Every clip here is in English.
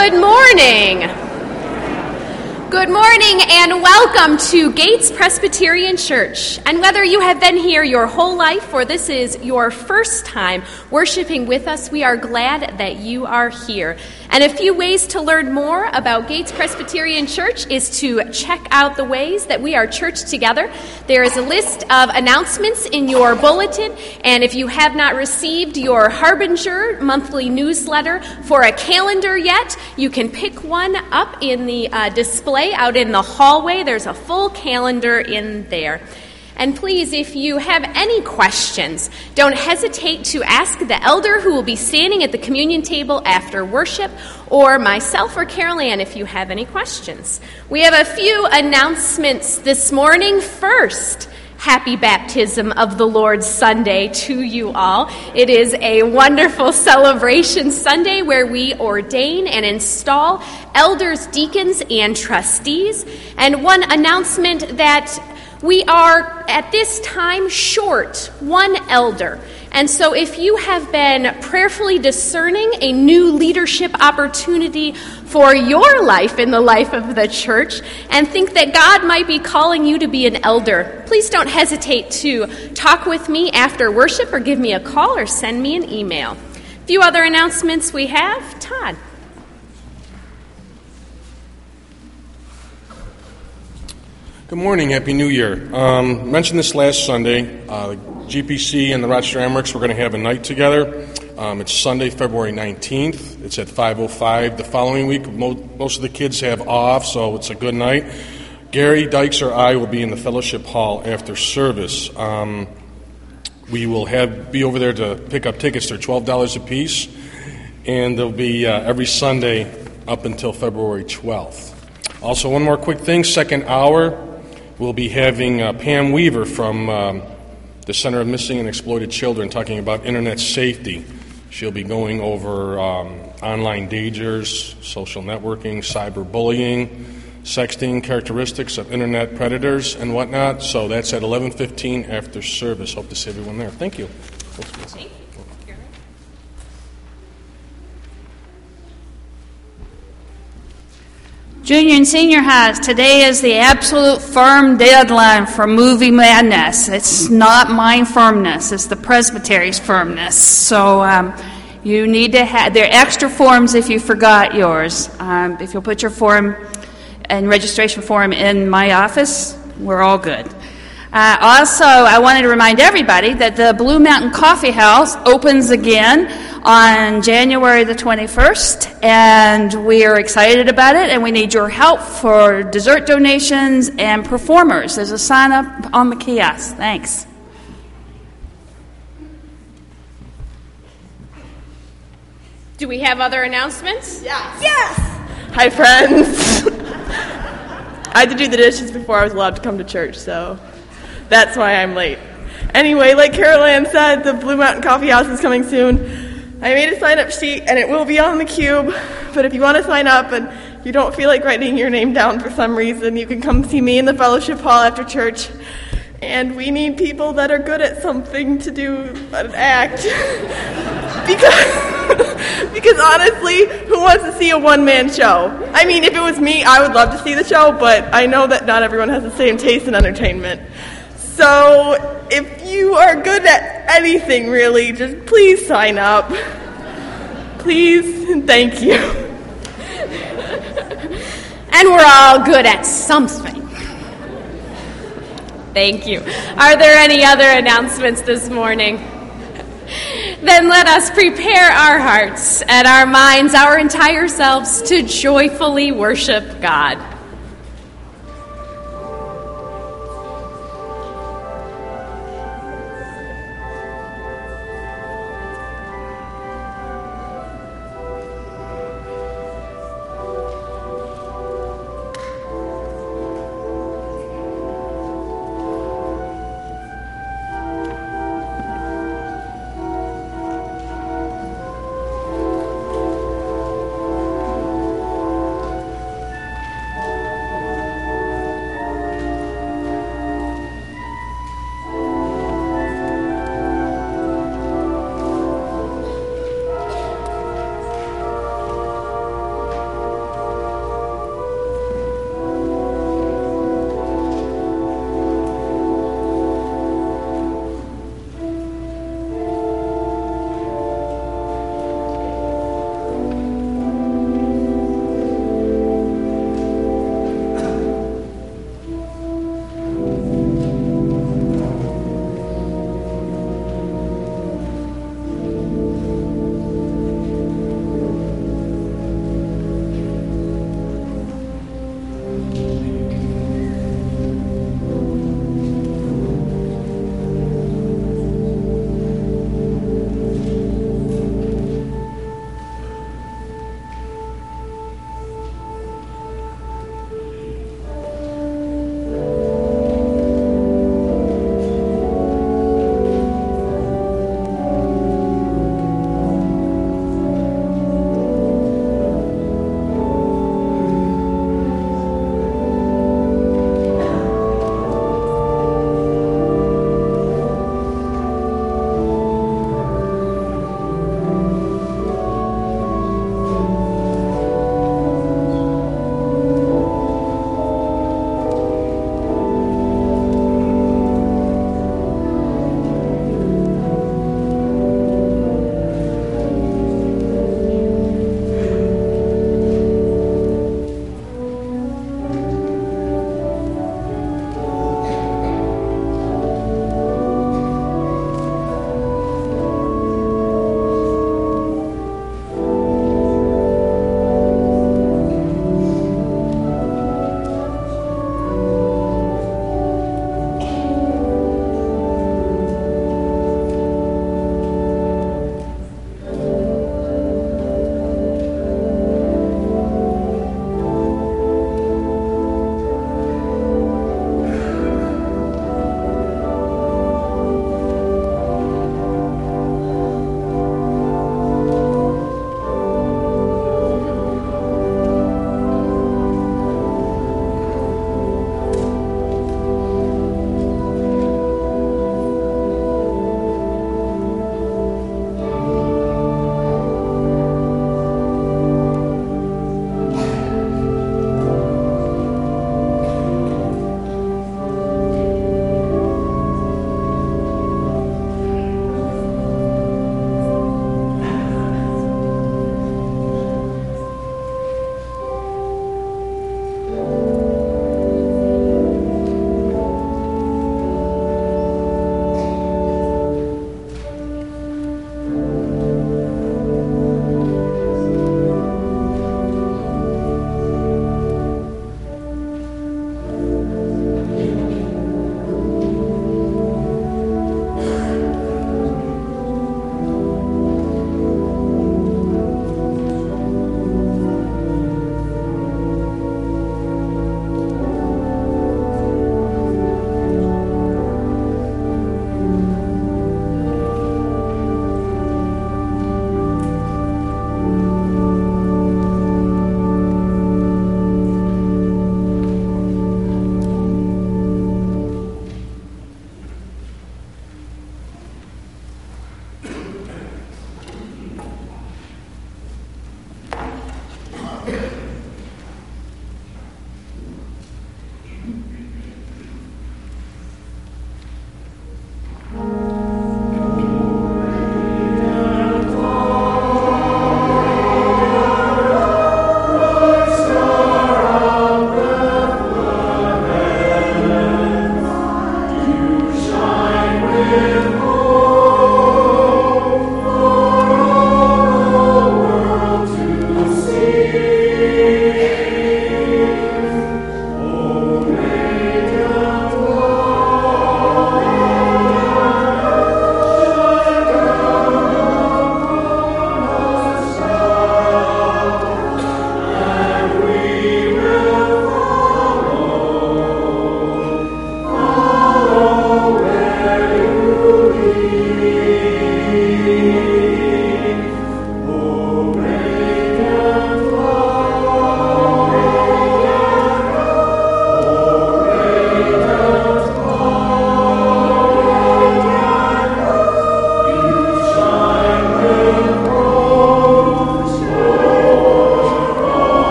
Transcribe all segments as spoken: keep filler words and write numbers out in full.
Good morning. Good morning and welcome to Gates Presbyterian Church. And whether you have been here your whole life or this is your first time worshiping with us, we are glad that you are here. And a few ways to learn more about Gates Presbyterian Church is to check out the ways that we are church together. There is a list of announcements in your bulletin, and if you have not received your Harbinger monthly newsletter for a calendar yet, you can pick one up in the uh, display out in the hallway. There's a full calendar in there. And please, if you have any questions, don't hesitate to ask the elder who will be standing at the communion table after worship, or myself or Carol Ann if you have any questions. We have a few announcements this morning. First, Happy Baptism of the Lord Sunday to you all. It is a wonderful celebration Sunday where we ordain and install elders, deacons, and trustees. And one announcement that we are at this time short one elder. And so if you have been prayerfully discerning a new leadership opportunity for your life in the life of the church and think that God might be calling you to be an elder, please don't hesitate to talk with me after worship or give me a call or send me an email. A few other announcements we have. Todd. Good morning. Happy New Year. Um, mentioned this last Sunday. Uh, G P C and the Rochester Amherst, we're going to have a night together. Um, it's Sunday, February nineteenth. It's at five oh five. The following week, mo- most of the kids have off, so it's a good night. Gary Dykes or I will be in the fellowship hall after service. Um, we will have be over there to pick up tickets. They're twelve dollars a piece, and they'll be uh, every Sunday up until February twelfth. Also, one more quick thing. Second hour, we'll be having uh, Pam Weaver from um, the Center of Missing and Exploited Children talking about internet safety. She'll be going over um, online dangers, social networking, cyberbullying, sexting, characteristics of internet predators, and whatnot. So that's at eleven fifteen after service. Hope to see everyone there. Thank you. Thank you. Junior and senior highs, today is the absolute firm deadline for Movie Madness. It's not my firmness, it's the presbytery's firmness. So um, you need to have, there are extra forms if you forgot yours. Um, if you'll put your form and registration form in my office, we're all good. Uh, also, I wanted to remind everybody that the Blue Mountain Coffee House opens again on January the twenty-first, and we are excited about it, and we need your help for dessert donations and performers. There's a sign up on the kiosk. Thanks. Do we have other announcements? Yes. Yes. Hi, friends. I had to do the dishes before I was allowed to come to church, so that's why I'm late. Anyway, like Carol Ann said, the Blue Mountain Coffee House is coming soon. I made a sign-up sheet, and it will be on the cube, but if you want to sign up and you don't feel like writing your name down for some reason, you can come see me in the fellowship hall after church. And we need people that are good at something to do an act. because, because honestly, who wants to see a one-man show? I mean, if it was me, I would love to see the show, but I know that not everyone has the same taste in entertainment. So if you are good at anything, really, just please sign up. Please and thank you. And we're all good at something. Thank you. Are there any other announcements this morning? Then let us prepare our hearts and our minds, our entire selves, to joyfully worship God.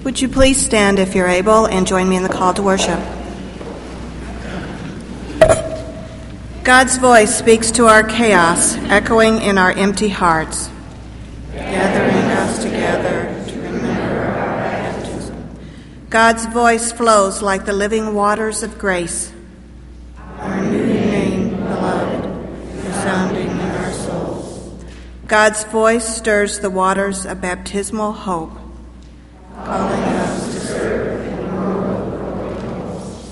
Would you please stand if you're able and join me in the call to worship? God's voice speaks to our chaos, echoing in our empty hearts, gathering us together to remember our baptism. God's voice flows like the living waters of grace, our new name, beloved, resounding in our souls. God's voice stirs the waters of baptismal hope, calling us to serve in the world of the Holy Ghost.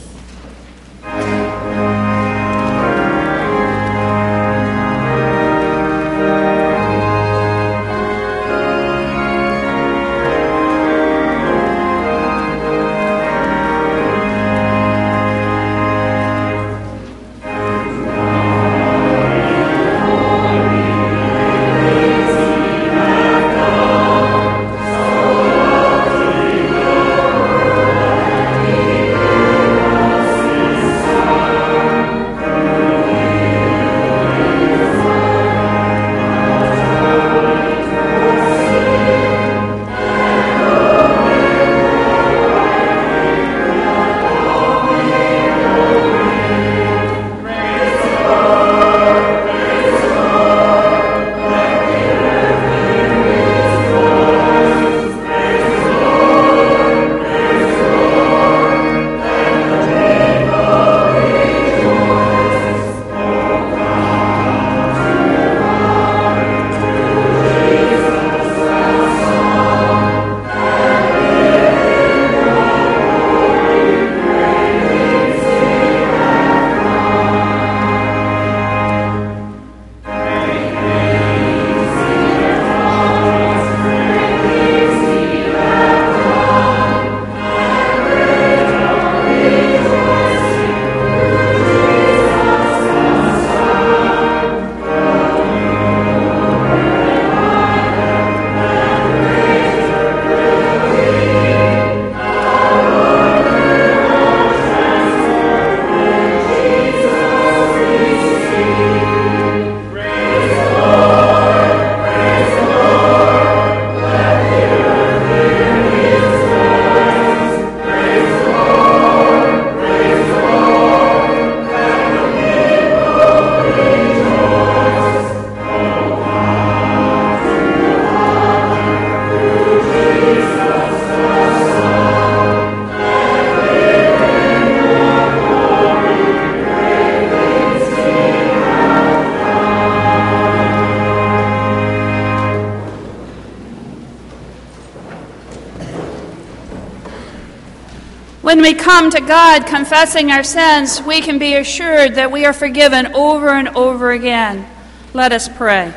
When we come to God confessing our sins, we can be assured that we are forgiven over and over again. Let us pray.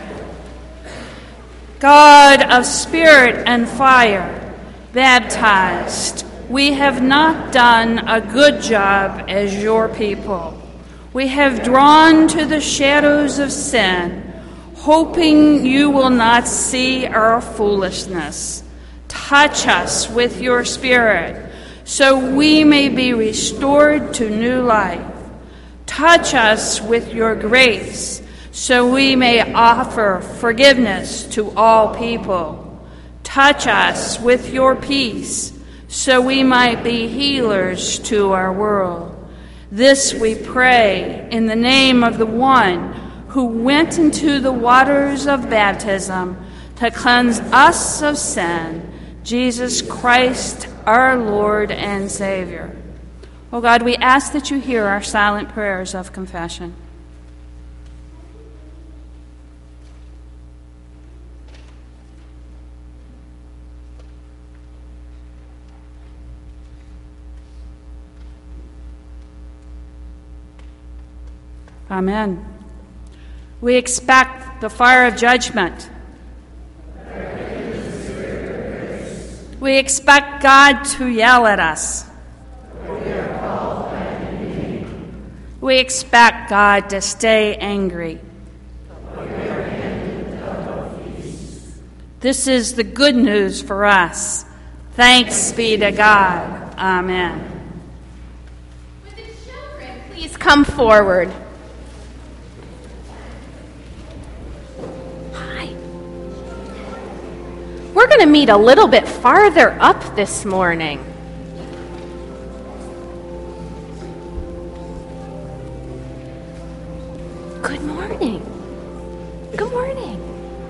God of spirit and fire, baptized, we have not done a good job as your people. We have drawn to the shadows of sin, hoping you will not see our foolishness. Touch us with your Spirit, so we may be restored to new life. Touch us with your grace, so we may offer forgiveness to all people. Touch us with your peace, so we might be healers to our world. This we pray in the name of the one who went into the waters of baptism to cleanse us of sin, Jesus Christ, our Lord and Savior. Oh God, we ask that you hear our silent prayers of confession. Amen. We expect the fire of judgment. We expect God to yell at us. We expect God to stay angry. This is the good news for us. Thanks be to God. Amen. Would the children please come forward? Hi. We're going going to meet a little bit farther up this morning. Good morning. Good morning.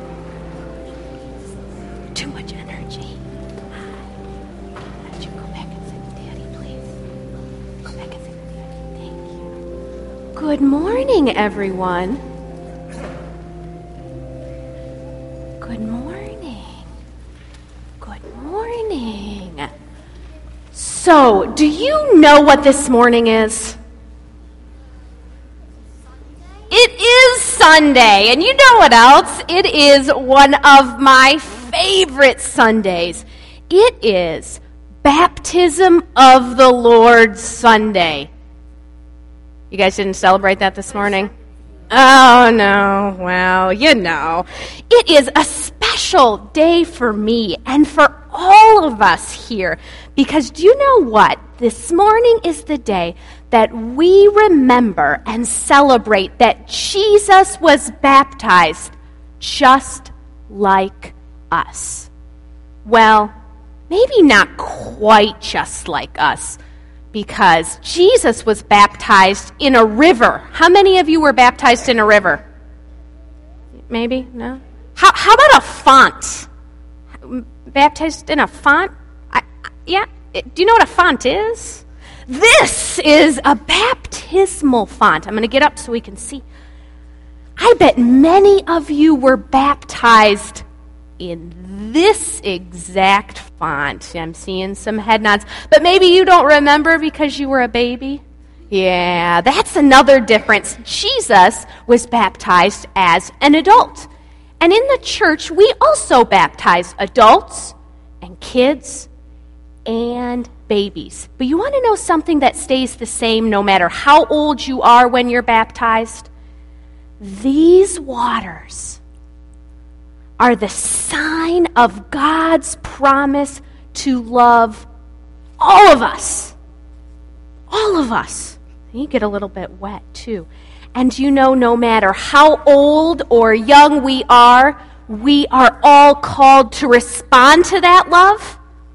Too much energy. Why don't you go back and sit with Daddy, please? Go back and sit with Daddy. Thank you. Good morning, everyone. Good morning. Good morning. So, do you know what this morning is? It is Sunday, and you know what else? It is one of my favorite Sundays. It is Baptism of the Lord Sunday. You guys didn't celebrate that this morning? Oh, no. Well, you know. It is a special day for me and for all of us here, because do you know what? This morning is the day that we remember and celebrate that Jesus was baptized just like us. Well, maybe not quite just like us, because Jesus was baptized in a river. How many of you were baptized in a river? Maybe? No? How, how about a font? Baptized in a font? I, yeah? Do you know what a font is? This is a baptismal font. I'm going to get up so we can see. I bet many of you were baptized in this exact font. I'm seeing some head nods. But maybe you don't remember because you were a baby. Yeah, that's another difference. Jesus was baptized as an adult. And in the church, we also baptize adults and kids and babies. But you want to know something that stays the same no matter how old you are when you're baptized? These waters are the sign of God's promise to love all of us. All of us. You get a little bit wet too. And you know, no matter how old or young we are, we are all called to respond to that love.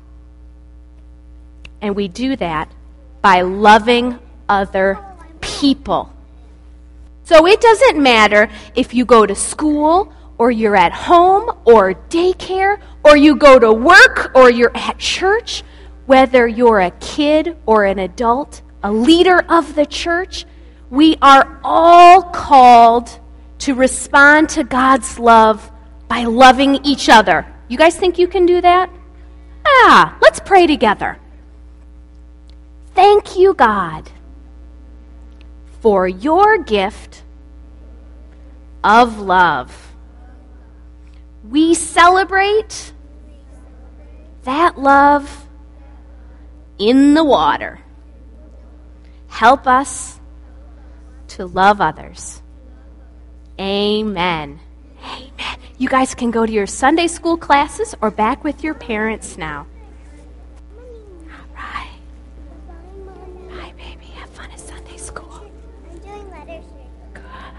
And we do that by loving other people. So it doesn't matter if you go to school, or you're at home, or daycare, or you go to work, or you're at church, whether you're a kid or an adult, a leader of the church, we are all called to respond to God's love by loving each other. You guys think you can do that? Ah, let's pray together. Thank you, God, for your gift of love. We celebrate that love in the water. Help us to love others. Amen. Amen. You guys can go to your Sunday school classes or back with your parents now. All right. Bye, baby. Have fun at Sunday school. I'm doing letters. Good.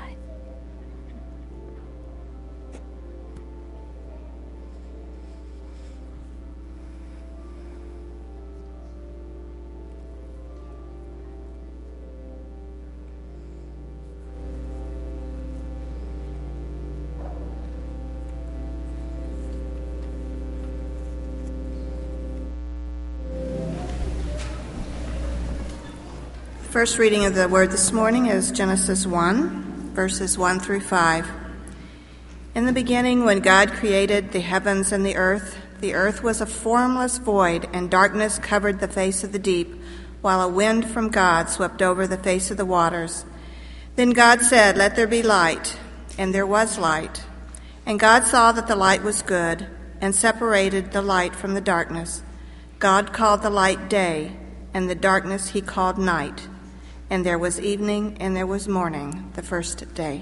First reading of the word this morning is Genesis one, verses one through five. In the beginning, when God created the heavens and the earth, the earth was a formless void, and darkness covered the face of the deep, while a wind from God swept over the face of the waters. Then God said, "Let there be light," and there was light. And God saw that the light was good, and separated the light from the darkness. God called the light day, and the darkness he called night. And there was evening, and there was morning, the first day.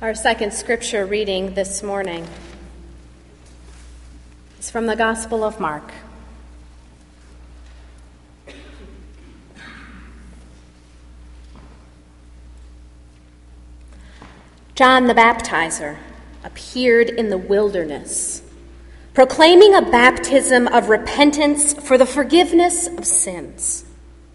Our second scripture reading this morning is from the Gospel of Mark. John the Baptizer appeared in the wilderness, proclaiming a baptism of repentance for the forgiveness of sins.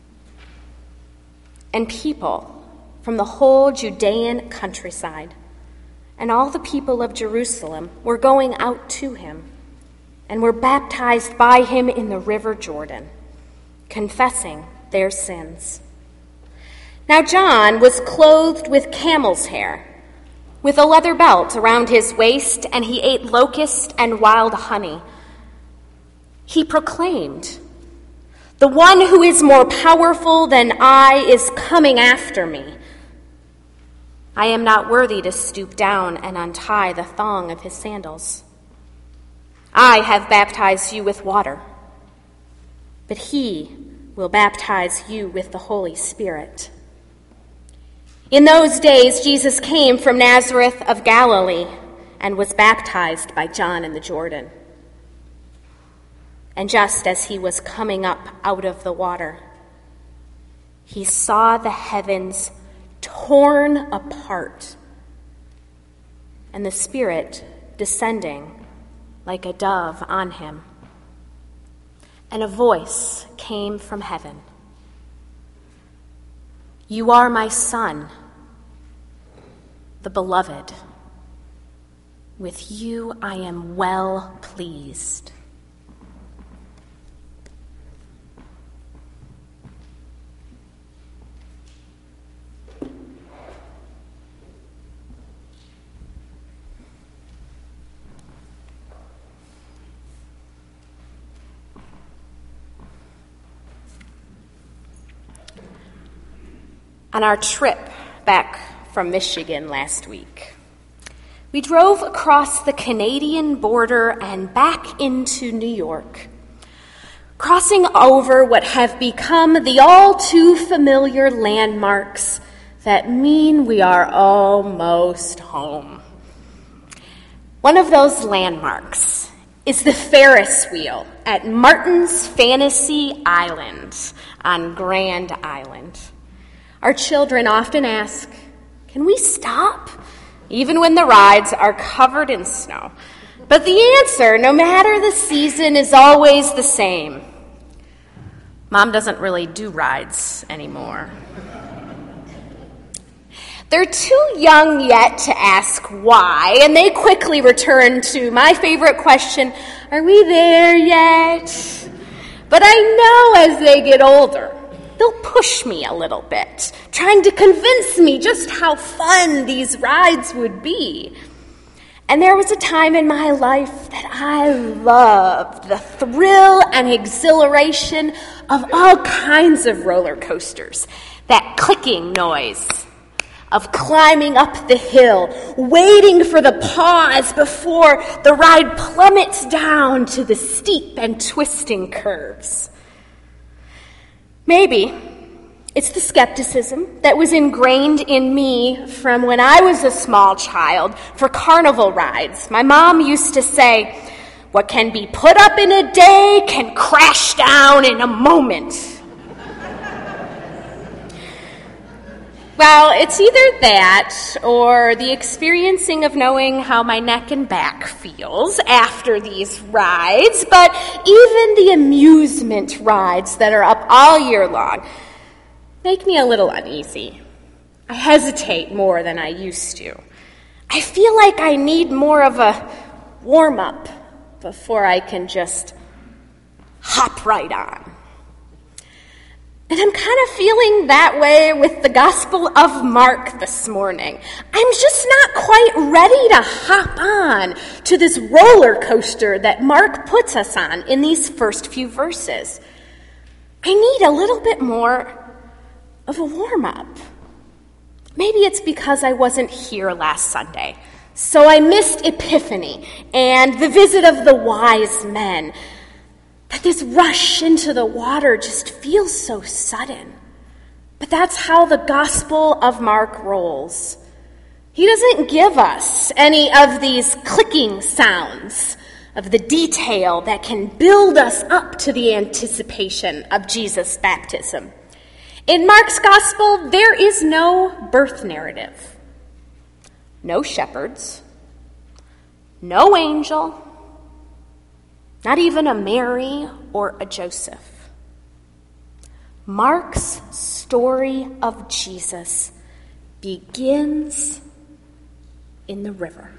And people from the whole Judean countryside and all the people of Jerusalem were going out to him and were baptized by him in the river Jordan, confessing their sins. Now John was clothed with camel's hair, with a leather belt around his waist, and he ate locust and wild honey. He proclaimed, "The one who is more powerful than I is coming after me. I am not worthy to stoop down and untie the thong of his sandals. I have baptized you with water, but he will baptize you with the Holy Spirit." In those days, Jesus came from Nazareth of Galilee and was baptized by John in the Jordan. And just as he was coming up out of the water, he saw the heavens torn apart and the Spirit descending like a dove on him. And a voice came from heaven. "You are my Son, the Beloved. With you I am well pleased." On our trip back from Michigan last week, we drove across the Canadian border and back into New York, crossing over what have become the all too familiar landmarks that mean we are almost home. One of those landmarks is the Ferris wheel at Martin's Fantasy Island on Grand Island. Our children often ask, "Can we stop?" even when the rides are covered in snow. But the answer, no matter the season, is always the same. Mom doesn't really do rides anymore. They're too young yet to ask why, and they quickly return to my favorite question, "Are we there yet?" But I know as they get older, they'll push me a little bit, trying to convince me just how fun these rides would be. And there was a time in my life that I loved the thrill and exhilaration of all kinds of roller coasters, that clicking noise of climbing up the hill, waiting for the pause before the ride plummets down to the steep and twisting curves. Maybe it's the skepticism that was ingrained in me from when I was a small child for carnival rides. My mom used to say, "What can be put up in a day can crash down in a moment." Well, it's either that or the experiencing of knowing how my neck and back feels after these rides, but even the amusement rides that are up all year long make me a little uneasy. I hesitate more than I used to. I feel like I need more of a warm-up before I can just hop right on. And I'm kind of feeling that way with the Gospel of Mark this morning. I'm just not quite ready to hop on to this roller coaster that Mark puts us on in these first few verses. I need a little bit more of a warm-up. Maybe it's because I wasn't here last Sunday, so I missed Epiphany and the visit of the wise men. That this rush into the water just feels so sudden. But that's how the Gospel of Mark rolls. He doesn't give us any of these clicking sounds of the detail that can build us up to the anticipation of Jesus' baptism. In Mark's gospel, there is no birth narrative, no shepherds, no angel, not even a Mary or a Joseph. Mark's story of Jesus begins in the river.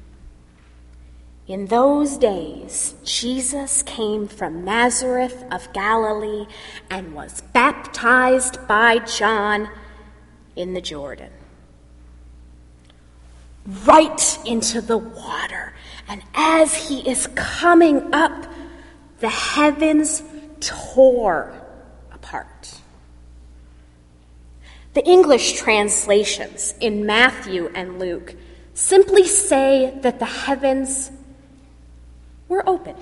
In those days, Jesus came from Nazareth of Galilee and was baptized by John in the Jordan. Right into the water. And as he is coming up, the heavens tore apart. The English translations in Matthew and Luke simply say that the heavens were opened.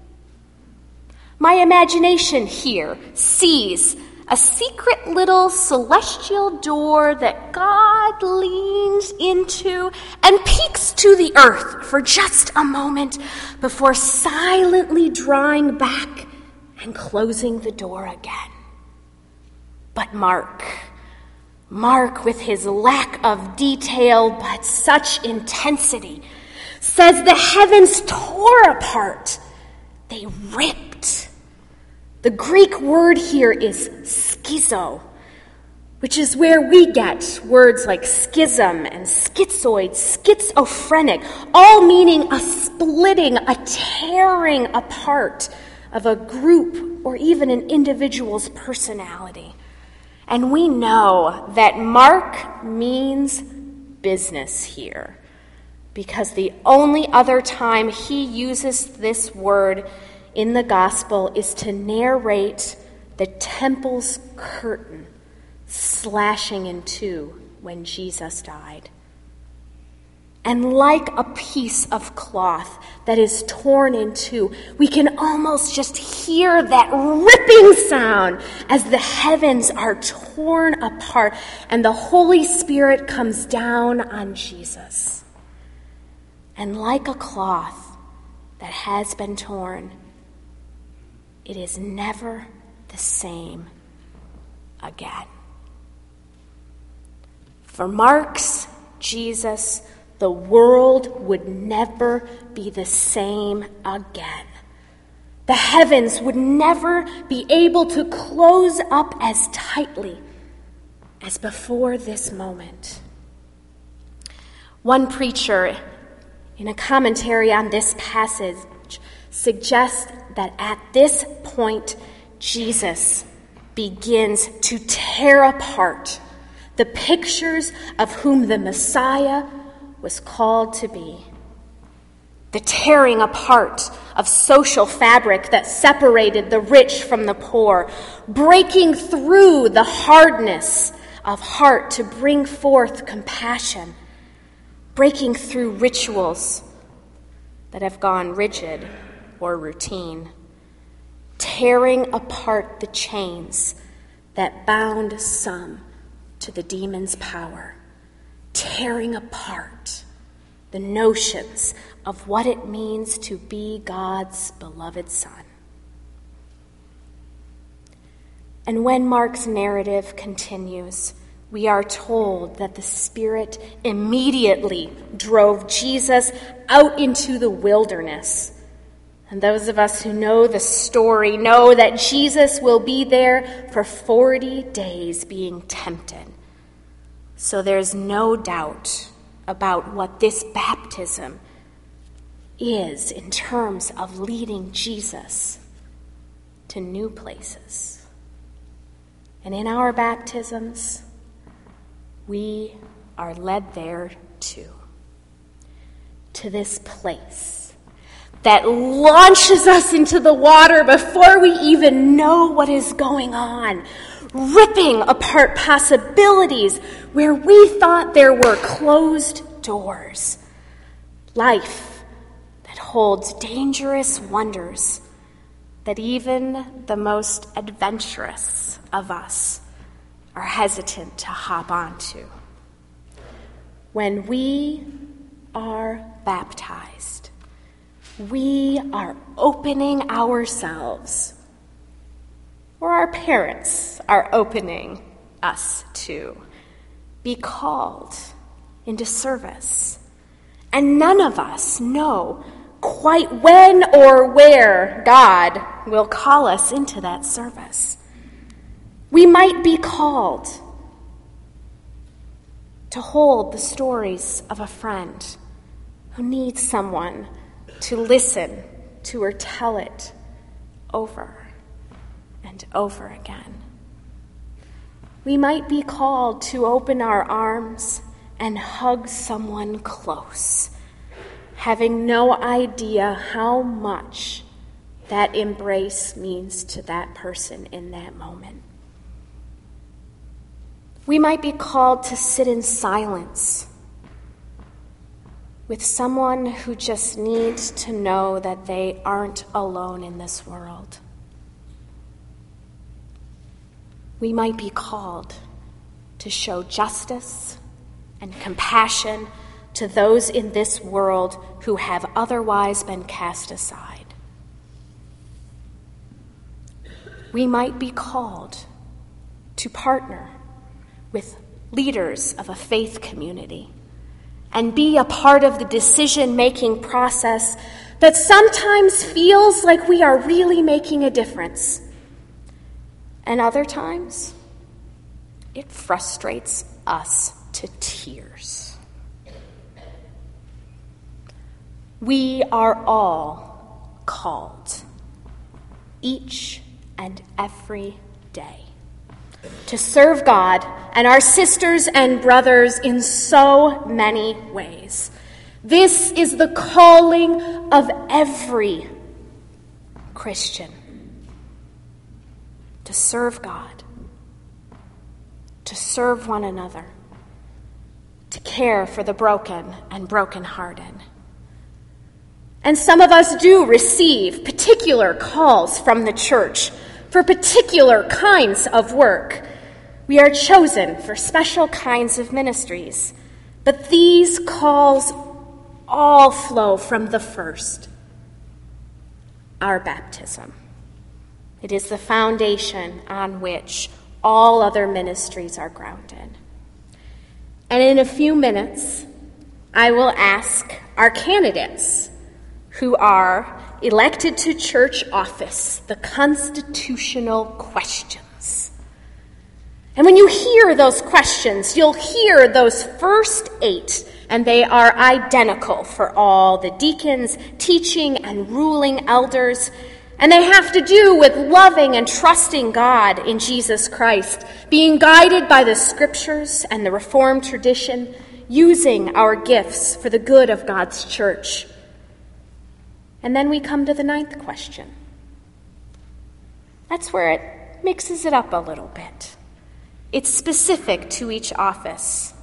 My imagination here sees a secret little celestial door that God leans into and peeks to the earth for just a moment before silently drawing back and closing the door again. But Mark, Mark with his lack of detail but such intensity, says the heavens tore apart. They ripped. The Greek word here is schizo, which is where we get words like schism and schizoid, schizophrenic, all meaning a splitting, a tearing apart of a group or even an individual's personality. And we know that Mark means business here, because the only other time he uses this word in the gospel is to narrate the temple's curtain slashing in two when Jesus died. And like a piece of cloth that is torn in two, we can almost just hear that ripping sound as the heavens are torn apart and the Holy Spirit comes down on Jesus. And like a cloth that has been torn, it is never the same again. For Mark's Jesus, the world would never be the same again. The heavens would never be able to close up as tightly as before this moment. One preacher, in a commentary on this passage, suggests that at this point, Jesus begins to tear apart the pictures of whom the Messiah was called to be. The tearing apart of social fabric that separated the rich from the poor, breaking through the hardness of heart to bring forth compassion, breaking through rituals that have gone rigid or routine, tearing apart the chains that bound some to the demon's power, tearing apart the notions of what it means to be God's beloved Son. And when Mark's narrative continues, we are told that the Spirit immediately drove Jesus out into the wilderness. And those of us who know the story know that Jesus will be there for forty days being tempted. So there's no doubt about what this baptism is in terms of leading Jesus to new places. And in our baptisms, we are led there too, to this place that launches us into the water before we even know what is going on, ripping apart possibilities where we thought there were closed doors. Life that holds dangerous wonders that even the most adventurous of us are hesitant to hop onto. when we are baptized, we are opening ourselves, or our parents are opening us to be called into service. And none of us know quite when or where God will call us into that service. We might be called to hold the stories of a friend who needs someone to listen to or tell it over and over again. We might be called to open our arms and hug someone close, having no idea how much that embrace means to that person in that moment. We might be called to sit in silence with someone who just needs to know that they aren't alone in this world. We might be called to show justice and compassion to those in this world who have otherwise been cast aside. We might be called to partner with leaders of a faith community and be a part of the decision-making process that sometimes feels like we are really making a difference. And other times, it frustrates us to tears. We are all called, each and every day, to serve God and our sisters and brothers in so many ways. This is the calling of every Christian, to serve God, to serve one another, to care for the broken and brokenhearted. And some of us do receive particular calls from the church for particular kinds of work. We are chosen for special kinds of ministries. But these calls all flow from the first, our baptism. It is the foundation on which all other ministries are grounded. And in a few minutes, I will ask our candidates who are elected to church office the constitutional questions. And when you hear those questions, you'll hear those first eight, and they are identical for all the deacons, teaching, and ruling elders. And they have to do with loving and trusting God in Jesus Christ, being guided by the scriptures and the Reformed tradition, using our gifts for the good of God's church. And then we come to the ninth question. That's where it mixes it up a little bit. It's specific to each office.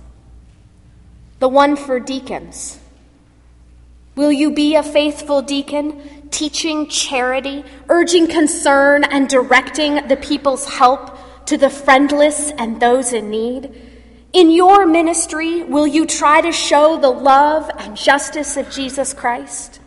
The one for deacons. Will you be a faithful deacon, teaching charity, urging concern, and directing the people's help to the friendless and those in need? In your ministry, will you try to show the love and justice of Jesus Christ?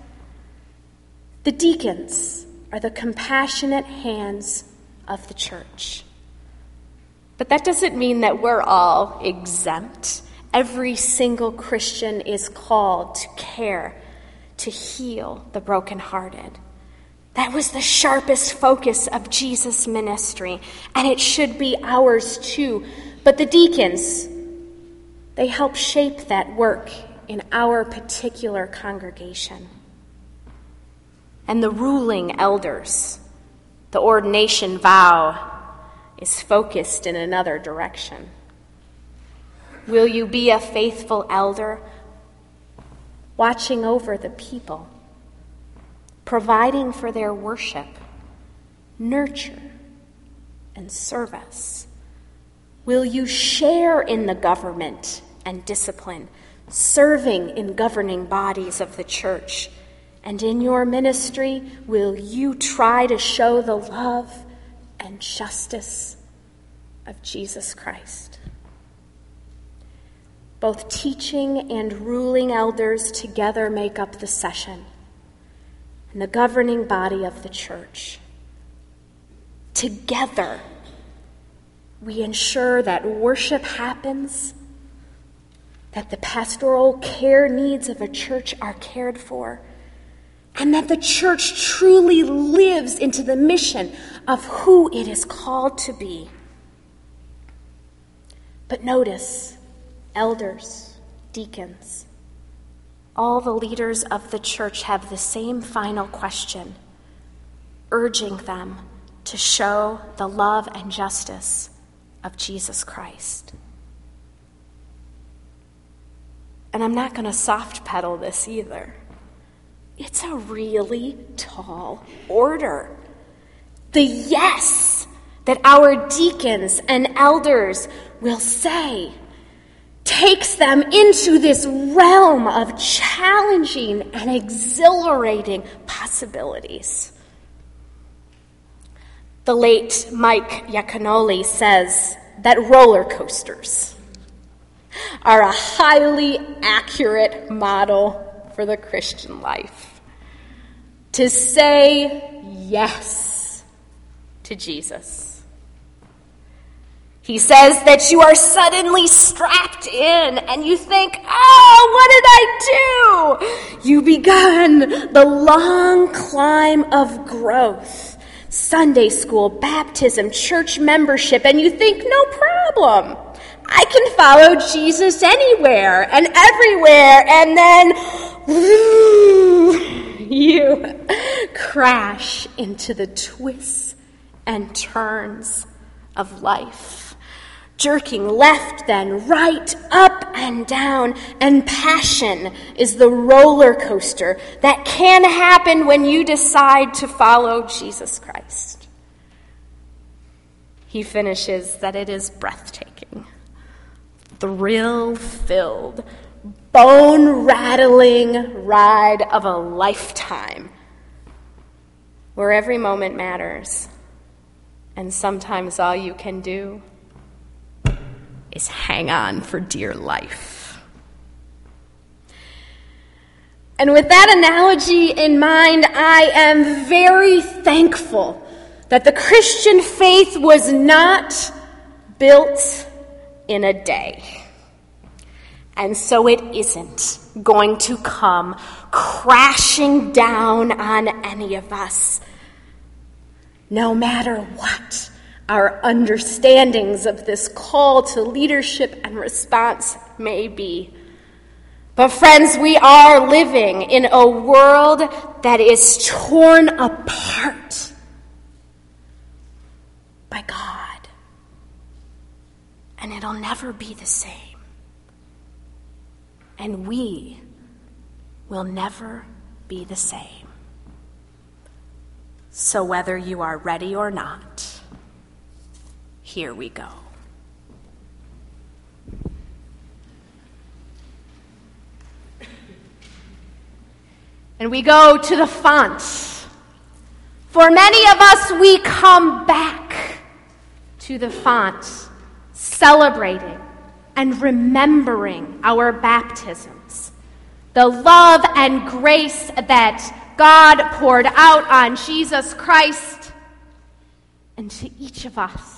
The deacons are the compassionate hands of the church. But that doesn't mean that we're all exempt. Every single Christian is called to care, to heal the brokenhearted. That was the sharpest focus of Jesus' ministry, and it should be ours too. But the deacons, they help shape that work in our particular congregation. And the ruling elders, the ordination vow, is focused in another direction. Will you be a faithful elder, watching over the people, providing for their worship, nurture, and service? Will you share in the government and discipline, serving in governing bodies of the church? And in your ministry, will you try to show the love and justice of Jesus Christ? Both teaching and ruling elders together make up the session and the governing body of the church. Together, we ensure that worship happens, that the pastoral care needs of a church are cared for, and that the church truly lives into the mission of who it is called to be. But notice, elders, deacons, all the leaders of the church have the same final question, urging them to show the love and justice of Jesus Christ. And I'm not going to soft pedal this either. It's a really tall order. The yes that our deacons and elders will say takes them into this realm of challenging and exhilarating possibilities. The late Mike Yaconoli says that roller coasters are a highly accurate model for the Christian life. To say yes to Jesus. He says that you are suddenly strapped in and you think, oh, what did I do? You begun the long climb of growth. Sunday school, baptism, church membership, and you think, no problem. I can follow Jesus anywhere and everywhere, and then woo, you crash into the twists and turns of life, jerking left then right, up and down, and passion is the roller coaster that can happen when you decide to follow Jesus Christ. He finishes that it is breathtaking, thrill-filled, bone-rattling ride of a lifetime where every moment matters, and sometimes all you can do is hang on for dear life. And with that analogy in mind, I am very thankful that the Christian faith was not built in a day. And so it isn't going to come crashing down on any of us, no matter what our understandings of this call to leadership and response may be. But friends, we are living in a world that is torn apart by God. And it'll never be the same. And we will never be the same. So whether you are ready or not, here we go. And we go to the font. For many of us, we come back to the font, celebrating and remembering our baptisms, the love and grace that God poured out on Jesus Christ and to each of us.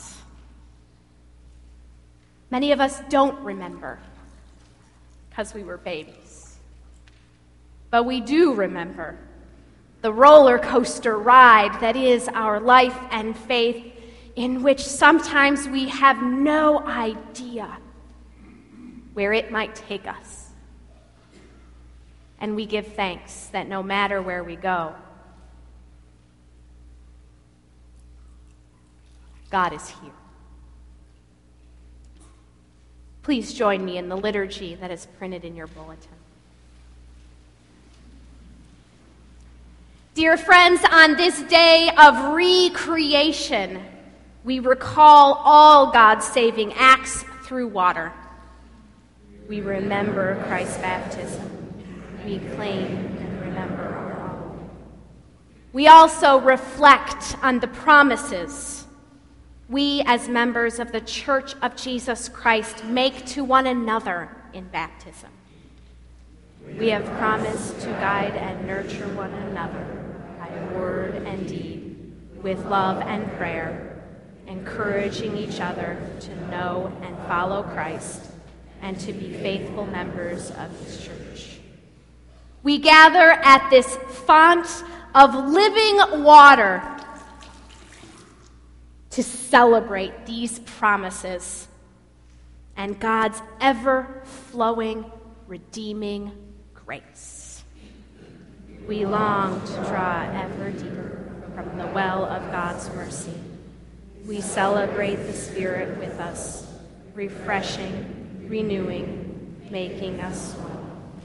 Many of us don't remember because we were babies. But we do remember the roller coaster ride that is our life and faith, in which sometimes we have no idea where it might take us. And we give thanks that no matter where we go, God is here. Please join me in the liturgy that is printed in your bulletin. Dear friends, on this day of recreation, we recall all God's saving acts through water. We remember Christ's baptism. We claim and remember our own. We also reflect on the promises we, as members of the Church of Jesus Christ, make to one another in baptism. We have promised to guide and nurture one another by word and deed, with love and prayer, encouraging each other to know and follow Christ and to be faithful members of his church. We gather at this font of living water to celebrate these promises and God's ever-flowing, redeeming grace. We long to draw ever deeper from the well of God's mercy. We celebrate the Spirit with us, refreshing, renewing, making us one.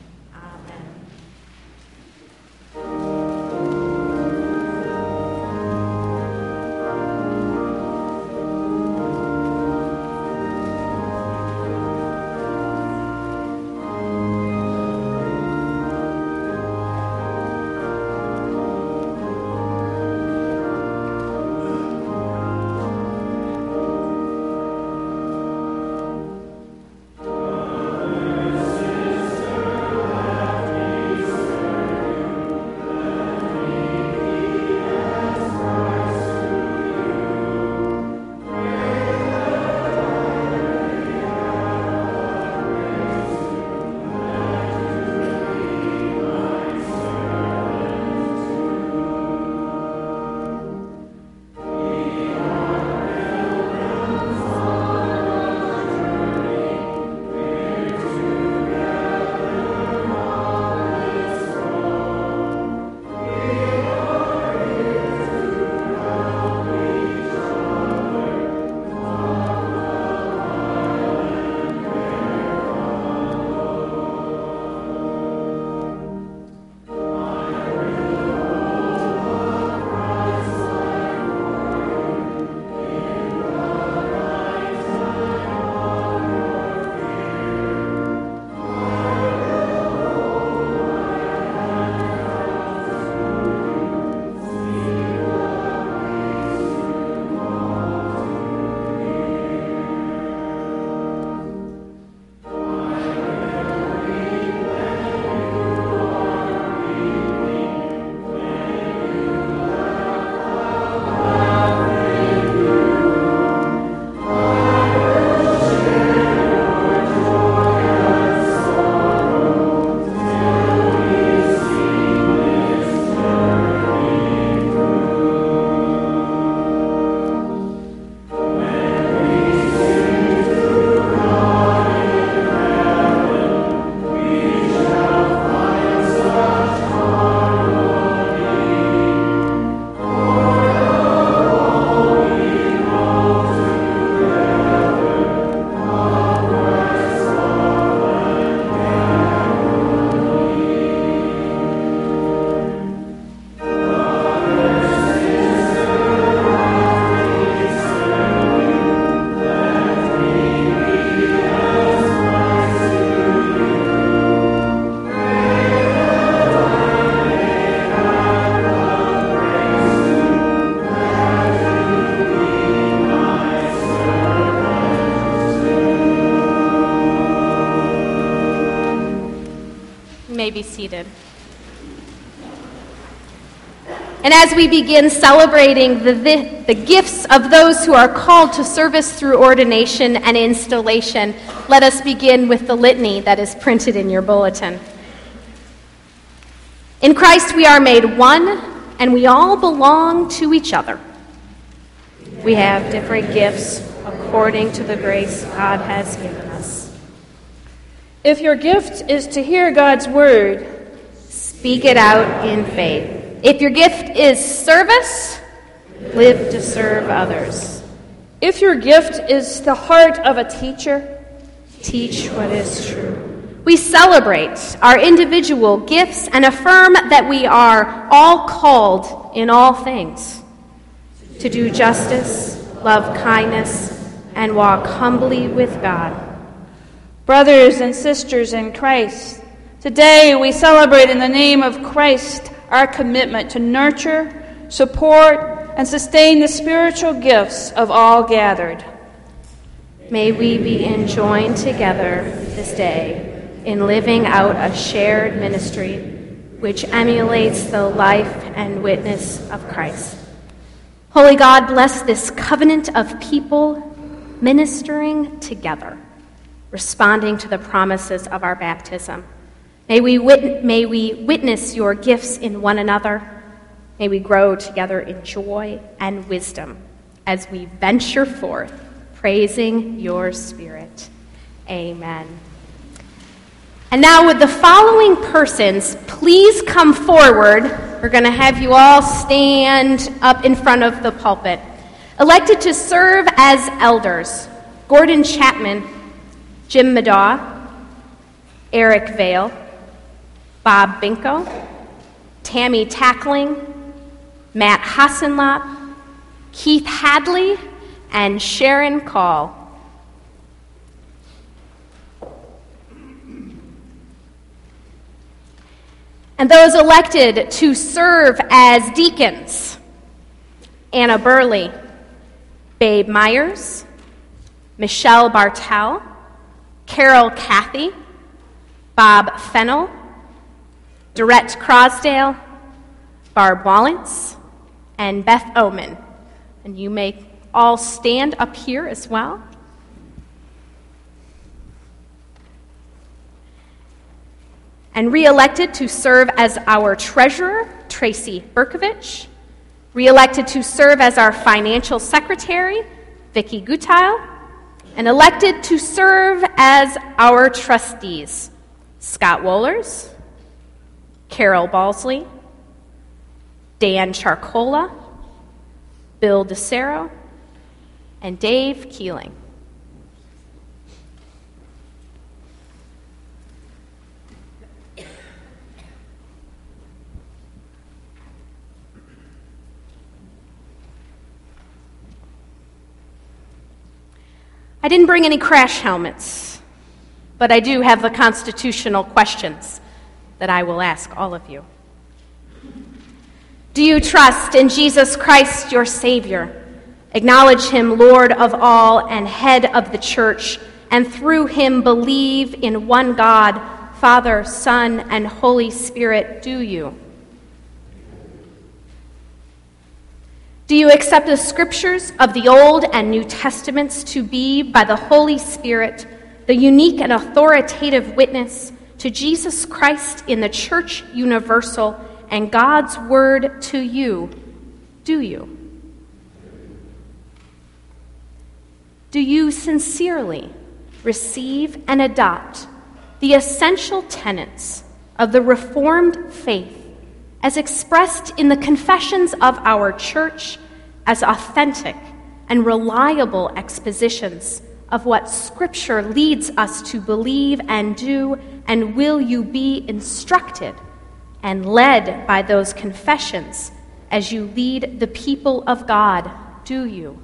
may be seated. And as we begin celebrating the, the, the gifts of those who are called to service through ordination and installation, let us begin with the litany that is printed in your bulletin. In Christ we are made one, and we all belong to each other. We have different gifts according to the grace God has given us. If your gift is to hear God's word, speak it out in faith. If your gift is service, live to serve others. If your gift is the heart of a teacher, teach what is true. We celebrate our individual gifts and affirm that we are all called in all things to do justice, love kindness, and walk humbly with God. Brothers and sisters in Christ, today we celebrate in the name of Christ our commitment to nurture, support, and sustain the spiritual gifts of all gathered. May we be enjoined together this day in living out a shared ministry which emulates the life and witness of Christ. Holy God, bless this covenant of people ministering together, responding to the promises of our baptism. May we, wit- may we witness your gifts in one another. May we grow together in joy and wisdom as we venture forth, praising your Spirit. Amen. And now would the following persons please come forward. We're going to have you all stand up in front of the pulpit. Elected to serve as elders: Gordon Chapman, Jim Madaw, Eric Vale, Bob Binko, Tammy Tackling, Matt Hassenlop, Keith Hadley, and Sharon Call. And those elected to serve as deacons: Anna Burley, Babe Myers, Michelle Bartel, Carol Cathy, Bob Fennell, Dorette Crosdale, Barb Wallens, and Beth Oman. And you may all stand up here as well. And re-elected to serve as our treasurer, Tracy Berkovich. Re-elected to serve as our financial secretary, Vicki Gutile. And elected to serve as our trustees, Scott Wohlers, Carol Balsley, Dan Charcola, Bill DeCero, and Dave Keeling. I didn't bring any crash helmets, but I do have the constitutional questions that I will ask all of you. Do you trust in Jesus Christ, your Savior? Acknowledge him Lord of all and head of the church, and through him believe in one God, Father, Son, and Holy Spirit, do you? Do you accept the scriptures of the Old and New Testaments to be, by the Holy Spirit, the unique and authoritative witness to Jesus Christ in the Church Universal and God's Word to you? Do you? Do you sincerely receive and adopt the essential tenets of the Reformed faith as expressed in the confessions of our church as authentic and reliable expositions of what Scripture leads us to believe and do, and will you be instructed and led by those confessions as you lead the people of God? Do you?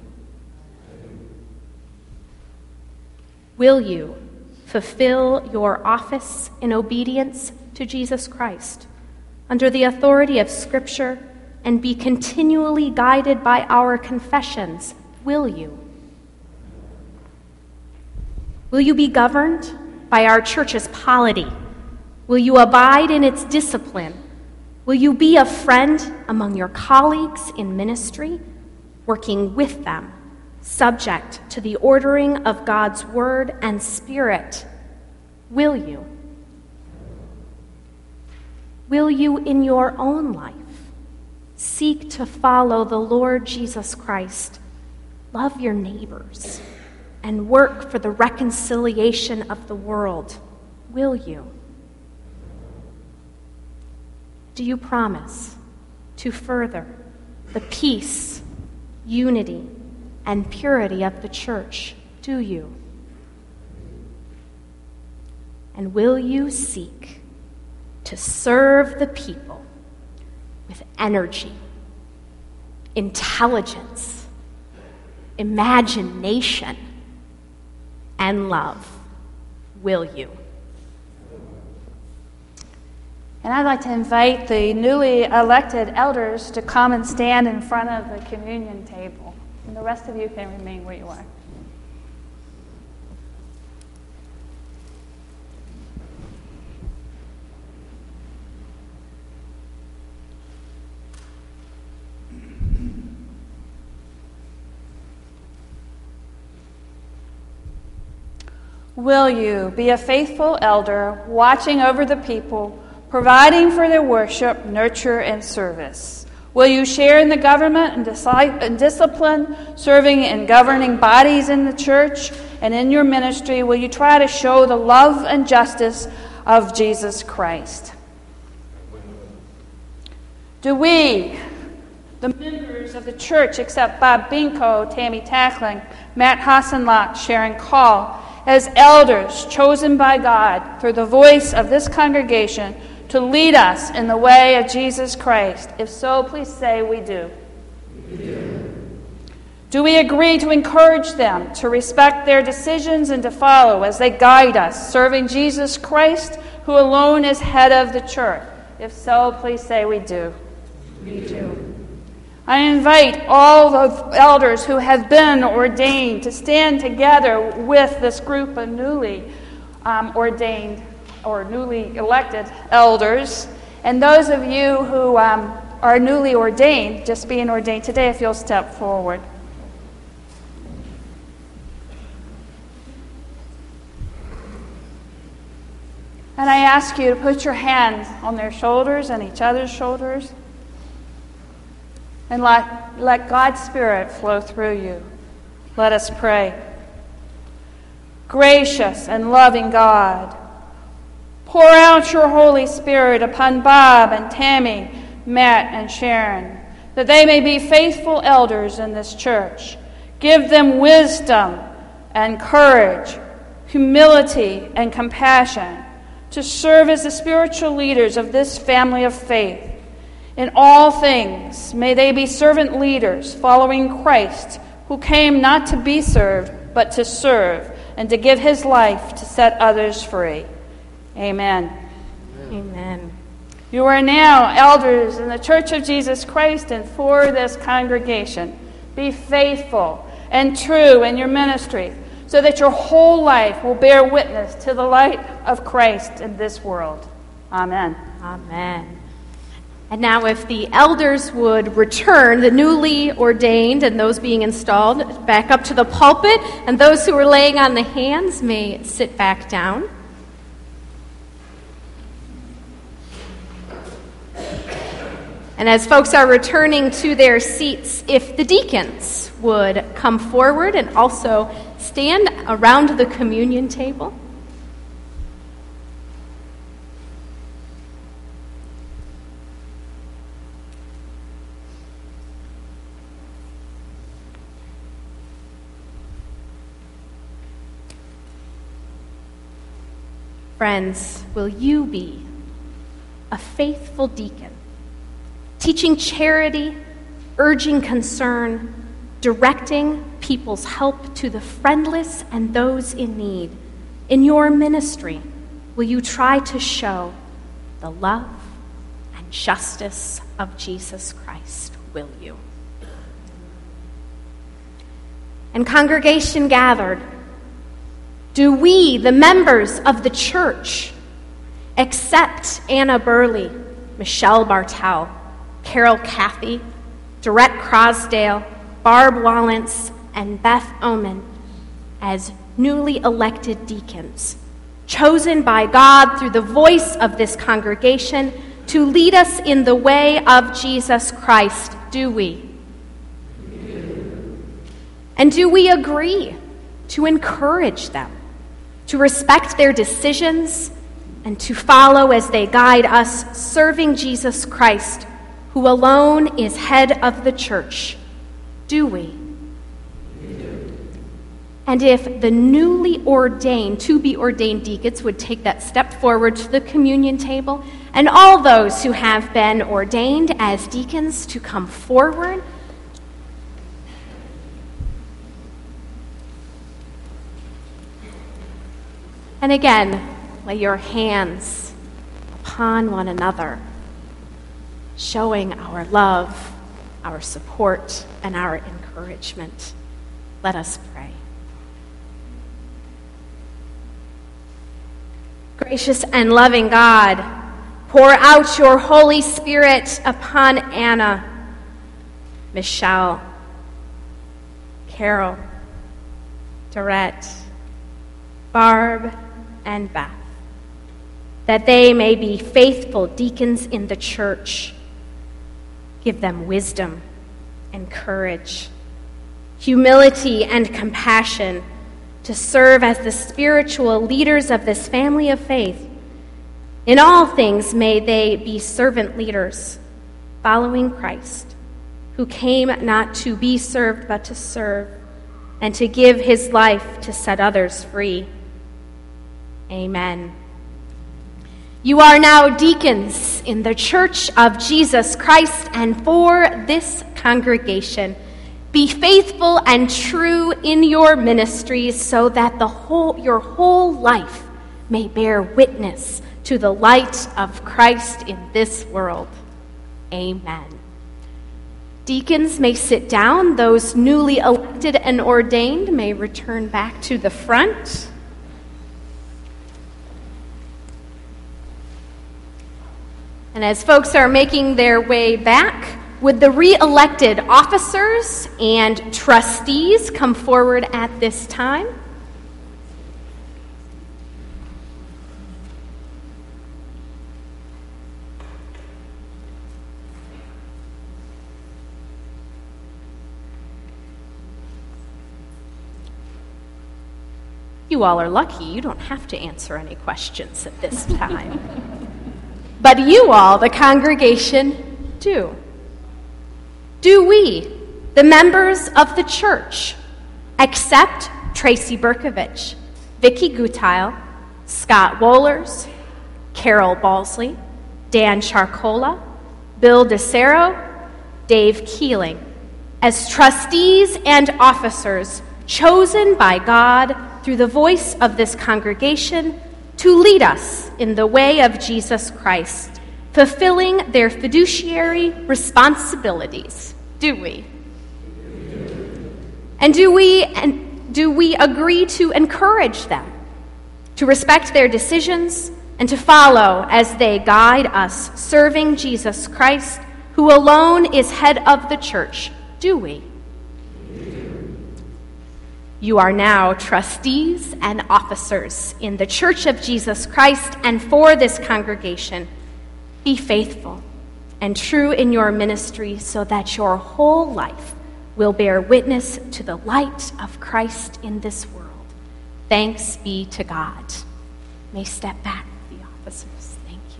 Will you fulfill your office in obedience to Jesus Christ, under the authority of Scripture, and be continually guided by our confessions? Will you? Will you be governed by our church's polity? Will you abide in its discipline? Will you be a friend among your colleagues in ministry, working with them, subject to the ordering of God's Word and Spirit? Will you? Will you, in your own life, seek to follow the Lord Jesus Christ, love your neighbors, and work for the reconciliation of the world? Will you? Do you promise to further the peace, unity, and purity of the church? Do you? And will you seek to serve the people with energy, intelligence, imagination, and love? Will you? And I'd like to invite the newly elected elders to come and stand in front of the communion table. And the rest of you can remain where you are. Will you be a faithful elder, watching over the people, providing for their worship, nurture, and service? Will you share in the government and, disi- and discipline, serving in governing bodies in the church? And in your ministry, will you try to show the love and justice of Jesus Christ? Do we, the members of the church, except Bob Binko, Tammy Tackling, Matt Hassenlock, Sharon Call, as elders chosen by God through the voice of this congregation to lead us in the way of Jesus Christ? If so, please say we do. We do. Do we agree to encourage them to respect their decisions and to follow as they guide us, serving Jesus Christ, who alone is head of the church? If so, please say we do. We do. I invite all the elders who have been ordained to stand together with this group of newly um, ordained or newly elected elders. And those of you who um, are newly ordained, just being ordained today, if you'll step forward. And I ask you to put your hands on their shoulders and each other's shoulders. And let, let God's Spirit flow through you. Let us pray. Gracious and loving God, pour out your Holy Spirit upon Bob and Tammy, Matt and Sharon, that they may be faithful elders in this church. Give them wisdom and courage, humility and compassion to serve as the spiritual leaders of this family of faith. In all things, may they be servant leaders, following Christ, who came not to be served, but to serve, and to give his life to set others free. Amen. Amen. You are now elders in the Church of Jesus Christ and for this congregation. Be faithful and true in your ministry, so that your whole life will bear witness to the light of Christ in this world. Amen. Amen. And now if the elders would return, the newly ordained and those being installed, back up to the pulpit, and those who are laying on the hands may sit back down. And as folks are returning to their seats, if the deacons would come forward and also stand around the communion table. Friends, will you be a faithful deacon, teaching charity, urging concern, directing people's help to the friendless and those in need? In your ministry, will you try to show the love and justice of Jesus Christ? Will you? And congregation gathered, do we, the members of the church, accept Anna Burley, Michelle Bartel, Carol Cathy, Dorette Crosdale, Barb Wallance, and Beth Oman as newly elected deacons, chosen by God through the voice of this congregation to lead us in the way of Jesus Christ? Do we? We do. And do we agree to encourage them, to respect their decisions, and to follow as they guide us, serving Jesus Christ, who alone is head of the church? Do we? We do. And if the newly ordained, to-be ordained deacons would take that step forward to the communion table, and all those who have been ordained as deacons to come forward. And again, lay your hands upon one another, showing our love, our support, and our encouragement. Let us pray. Gracious and loving God, pour out your Holy Spirit upon Anna, Michelle, Carol, Dorette, Barb, and Beth, that they may be faithful deacons in the church. Give them wisdom and courage, humility and compassion to serve as the spiritual leaders of this family of faith. In all things may they be servant leaders, following Christ, who came not to be served but to serve, and to give his life to set others free. Amen. You are now deacons in the Church of Jesus Christ and for this congregation. Be faithful and true in your ministries so that the whole, your whole life may bear witness to the light of Christ in this world. Amen. Deacons may sit down. Those newly elected and ordained may return back to the front. And as folks are making their way back, would the re-elected officers and trustees come forward at this time? You all are lucky. You don't have to answer any questions at this time. But you all, the congregation, do. Do we, the members of the church, accept Tracy Berkovich, Vicki Gutile, Scott Wohlers, Carol Balsley, Dan Charcola, Bill DeCero, Dave Keeling, as trustees and officers chosen by God through the voice of this congregation to lead us in the way of Jesus Christ, fulfilling their fiduciary responsibilities? Do we? And do we and do we agree to encourage them, to respect their decisions, and to follow as they guide us, serving Jesus Christ, who alone is head of the church? Do we? You are now trustees and officers in the Church of Jesus Christ and for this congregation. Be faithful and true in your ministry so that your whole life will bear witness to the light of Christ in this world. Thanks be to God. May step back, the officers. Thank you.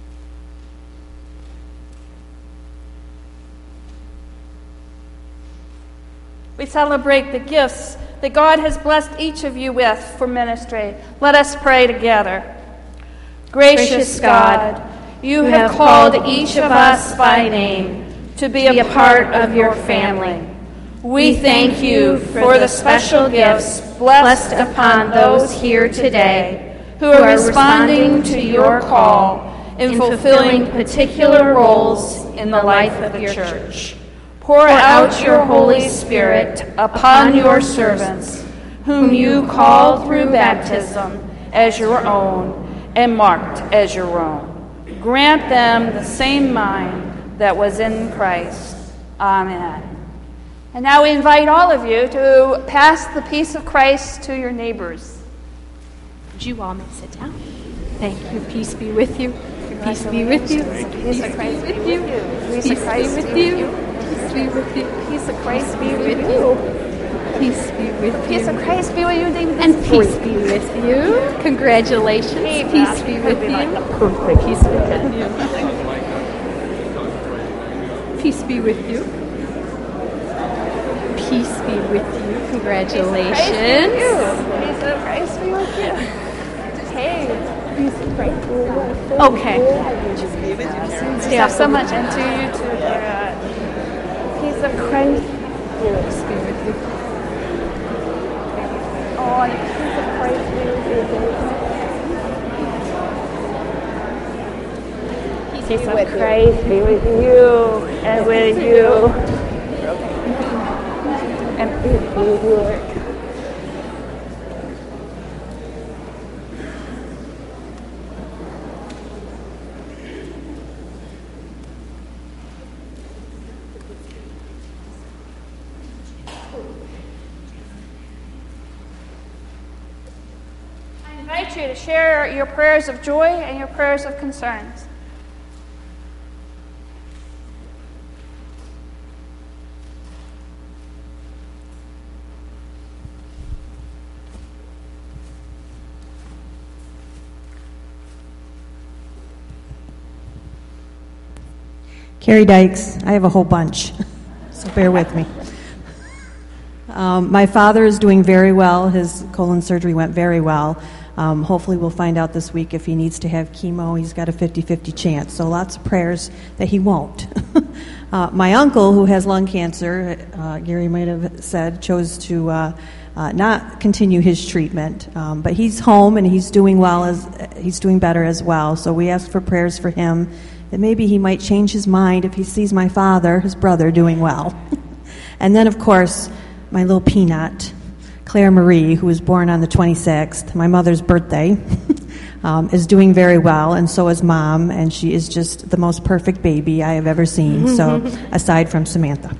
We celebrate the gifts that God has blessed each of you with for ministry. Let us pray together. Gracious, Gracious God, you have called each of us by name to be a part of your family. We thank you for the special gifts blessed upon those here today who are responding to your call in fulfilling particular roles in the life of your church. Pour out your Holy Spirit upon your servants, whom you called through baptism as your own and marked as your own. Grant them the same mind that was in Christ. Amen. And now we invite all of you to pass the peace of Christ to your neighbors. You all may sit down. Thank you. Peace be with you. Peace be with you. Peace of Christ be with you. Peace of Christ be with you. Peace be with you. Peace of Christ be with you. Peace be with you. Peace of Christ be with you. And peace be with you. Congratulations. Peace be with you. Perfect. Peace be with you. Peace be with you. Peace be with you. Congratulations. Peace of Christ be with you. Hey. Peace of Christ be with you. Okay. We have so much into you too, dear God. Peace of Christ. Peace be with you. Oh, and peace of Christ be with you. Peace of Christ be with you and with you. And with you, Lord. invite you to share your prayers of joy and your prayers of concerns. Carrie Dykes, I have a whole bunch, so bear with me. Um, my father is doing very well. His colon surgery went very well. Um, hopefully we'll find out this week if he needs to have chemo. He's got a fifty-fifty chance, so lots of prayers that he won't. uh, my uncle, who has lung cancer, uh, Gary might have said, chose to uh, uh, not continue his treatment, um, but he's home and he's doing well, as he's doing better as well, so we ask for prayers for him, that maybe he might change his mind if he sees my father, his brother, doing well. And then, of course, my little peanut, Claire Marie, who was born on the twenty-sixth, my mother's birthday, um, is doing very well, and so is Mom, and she is just the most perfect baby I have ever seen, so aside from Samantha.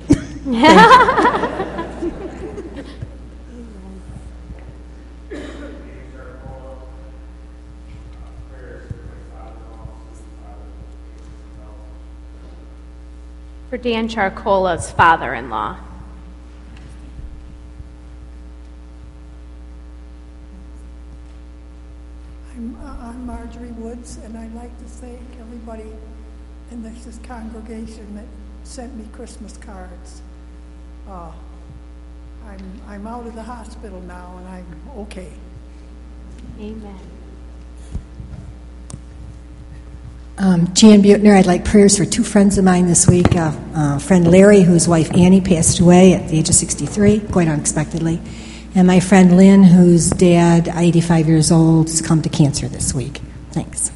For Dan Charcola's father-in-law. I'm, uh, I'm Marjorie Woods, and I'd like to thank everybody in this, this congregation that sent me Christmas cards. Uh, I'm, I'm out of the hospital now, and I'm okay. Amen. Um, Jan Butner, I'd like prayers for two friends of mine this week. Uh, uh, friend Larry, whose wife Annie passed away at the age of sixty-three, quite unexpectedly. And my friend Lynn, whose dad, eighty-five years old, succumbed to cancer this week. Thanks.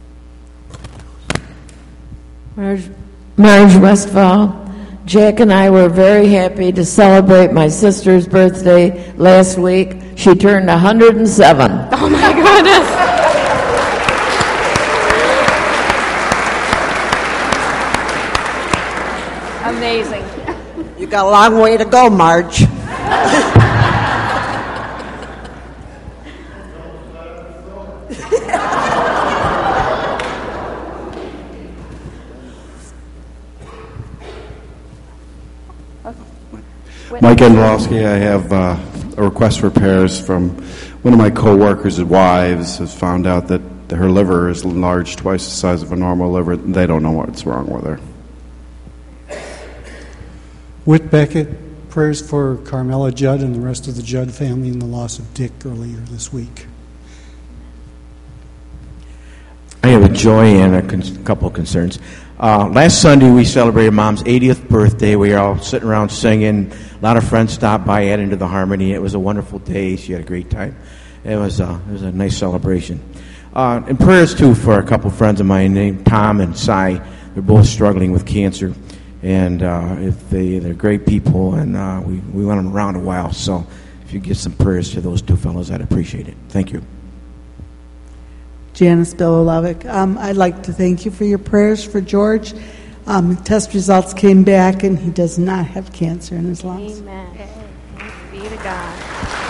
Marge, Marge Westfall. Jack and I were very happy to celebrate my sister's birthday last week. She turned one hundred seven. Oh, my goodness. Amazing. You got a long way to go, Marge. Mike Androwski, I have uh, a request for prayers from one of my co-workers' wives has found out that her liver is enlarged twice the size of a normal liver. They don't know what's wrong with her. Whit Beckett, prayers for Carmela Judd and the rest of the Judd family in the loss of Dick earlier this week. I have a joy and a con- couple of concerns. Uh, last Sunday we celebrated Mom's eightieth birthday. We were all sitting around singing. A lot of friends stopped by, adding to the harmony. It was a wonderful day. She had a great time. It was, uh, it was a nice celebration. Uh, and prayers, too, for a couple of friends of mine named Tom and Cy. They're both struggling with cancer. And uh, if they, they're great people, and uh, we, we went them around a while. So if you give some prayers to those two fellows, I'd appreciate it. Thank you. Janice Bilolovic. Um, I'd like to thank you for your prayers for George. Um, test results came back, and he does not have cancer in his lungs. Amen. Thanks be to God.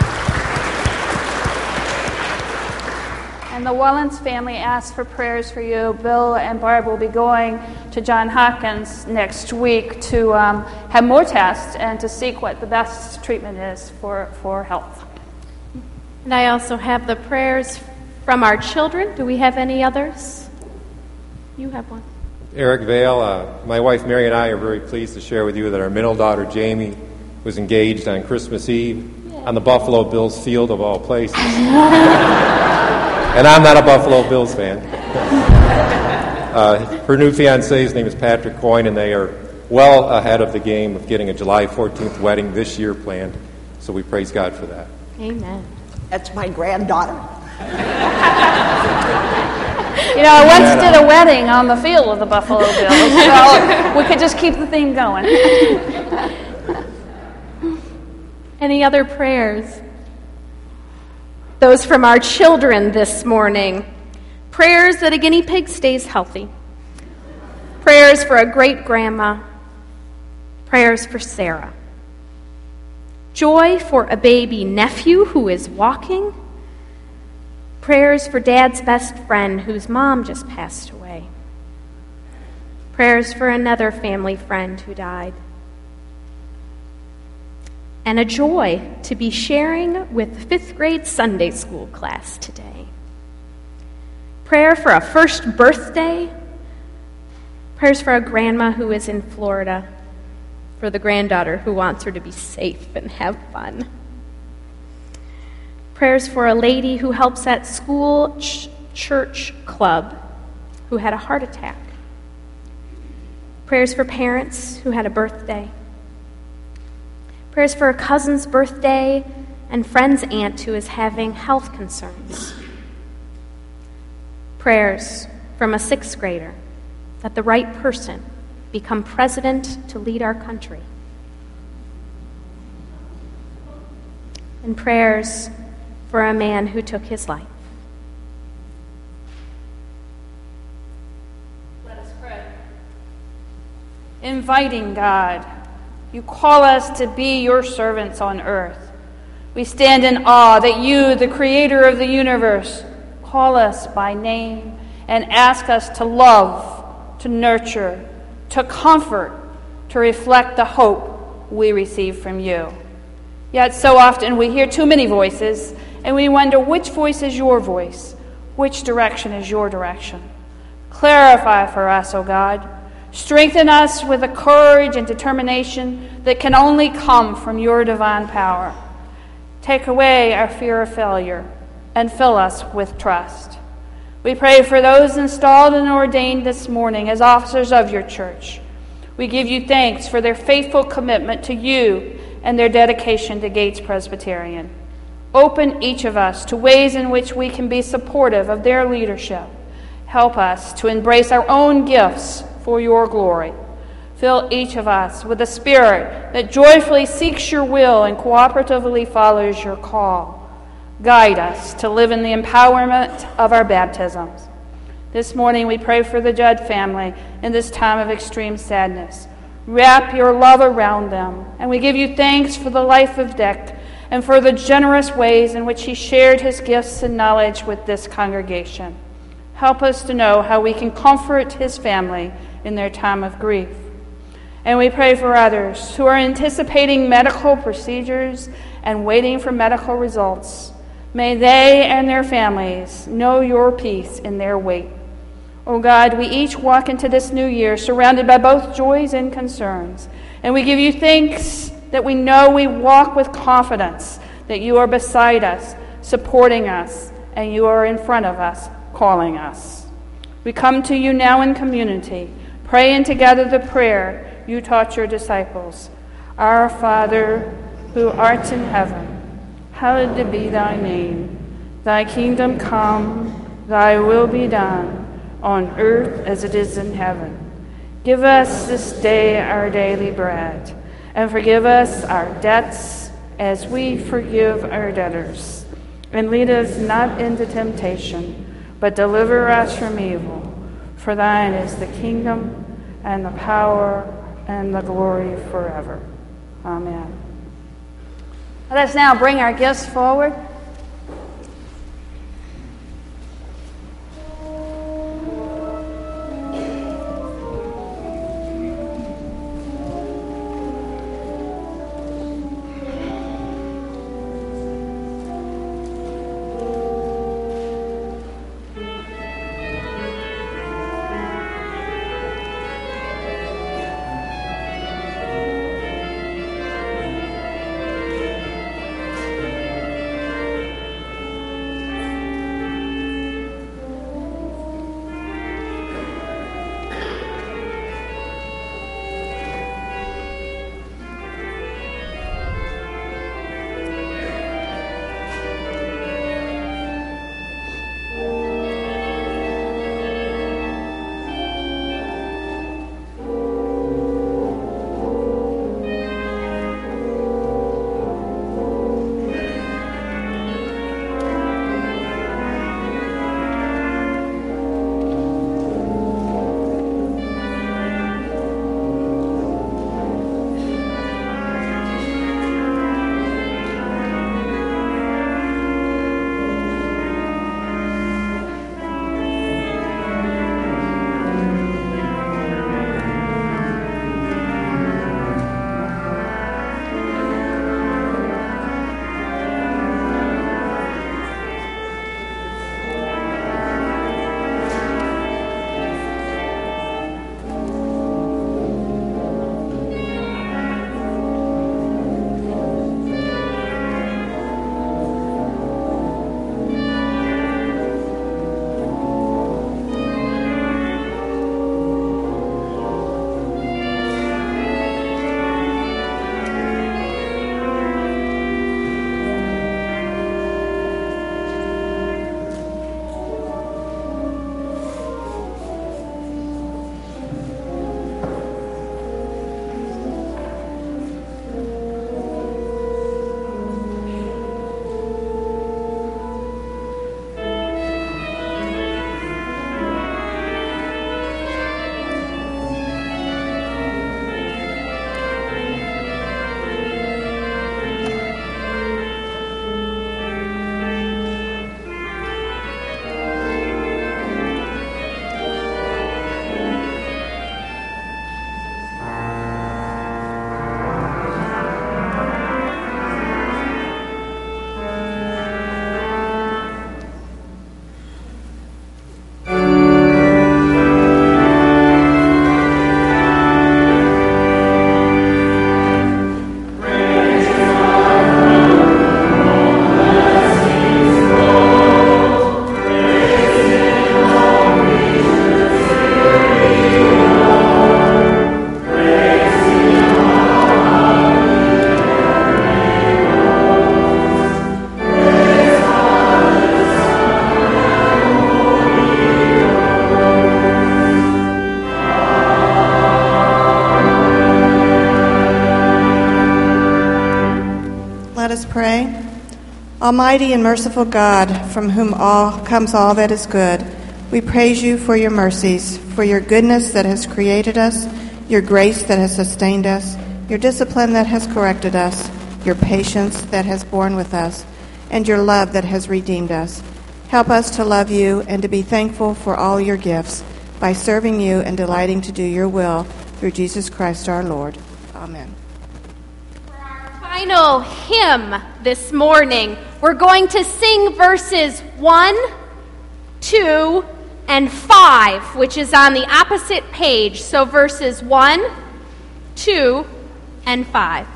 And the Wellens family asked for prayers for you. Bill and Barb will be going to John Hopkins next week to um, have more tests and to seek what the best treatment is for, for health. And I also have the prayers from our children. Do we have any others? You have one. Eric Vale, uh, my wife Mary and I are very pleased to share with you that our middle daughter Jamie was engaged on Christmas Eve on the Buffalo Bills field of all places. And I'm not a Buffalo Bills fan. Uh, her new fiancé's name is Patrick Coyne, and they are well ahead of the game of getting a July fourteenth wedding this year planned. So we praise God for that. Amen. That's my granddaughter. You know, I once did a wedding on the field of the Buffalo Bills, so we could just keep the theme going. Any other prayers? Those from our children this morning. Prayers that a guinea pig stays healthy. Prayers for a great-grandma. Prayers for Sarah. Joy for a baby nephew who is walking. Prayers for Dad's best friend whose mom just passed away. Prayers for another family friend who died. And a joy to be sharing with the fifth grade Sunday school class today. Prayer for a first birthday. Prayers for a grandma who is in Florida. For the granddaughter who wants her to be safe and have fun. Prayers for a lady who helps at school ch- church club who had a heart attack. Prayers for parents who had a birthday. Prayers for a cousin's birthday and friend's aunt who is having health concerns. Prayers from a sixth grader that the right person become president to lead our country. And prayers for a man who took his life. Let us pray. Inviting God, you call us to be your servants on earth. We stand in awe that you, the creator of the universe, call us by name and ask us to love, to nurture, to comfort, to reflect the hope we receive from you. Yet so often we hear too many voices, and we wonder which voice is your voice, which direction is your direction. Clarify for us, O God. Strengthen us with the courage and determination that can only come from your divine power. Take away our fear of failure and fill us with trust. We pray for those installed and ordained this morning as officers of your church. We give you thanks for their faithful commitment to you and their dedication to Gates Presbyterian. Open each of us to ways in which we can be supportive of their leadership. Help us to embrace our own gifts for your glory. Fill each of us with a spirit that joyfully seeks your will and cooperatively follows your call. Guide us to live in the empowerment of our baptisms. This morning we pray for the Judd family in this time of extreme sadness. Wrap your love around them, and we give you thanks for the life of Dick and for the generous ways in which he shared his gifts and knowledge with this congregation. Help us to know how we can comfort his family in their time of grief. And we pray for others who are anticipating medical procedures and waiting for medical results. May they and their families know your peace in their wait. Oh God, we each walk into this new year surrounded by both joys and concerns. And we give you thanks that we know we walk with confidence, that you are beside us, supporting us, and you are in front of us, calling us. We come to you now in community, praying together the prayer you taught your disciples. Our Father, who art in heaven, hallowed be thy name. Thy kingdom come, thy will be done, on earth as it is in heaven. Give us this day our daily bread, and forgive us our debts as we forgive our debtors. And lead us not into temptation, but deliver us from evil. For thine is the kingdom, and the power, and the glory forever. Amen. Let us now bring our gifts forward. Almighty and merciful God, from whom all comes all that is good, we praise you for your mercies, for your goodness that has created us, your grace that has sustained us, your discipline that has corrected us, your patience that has borne with us, and your love that has redeemed us. Help us to love you and to be thankful for all your gifts by serving you and delighting to do your will through Jesus Christ our Lord. Amen. Final hymn this morning, we're going to sing verses one, two, and five, which is on the opposite page. So verses one, two, and five.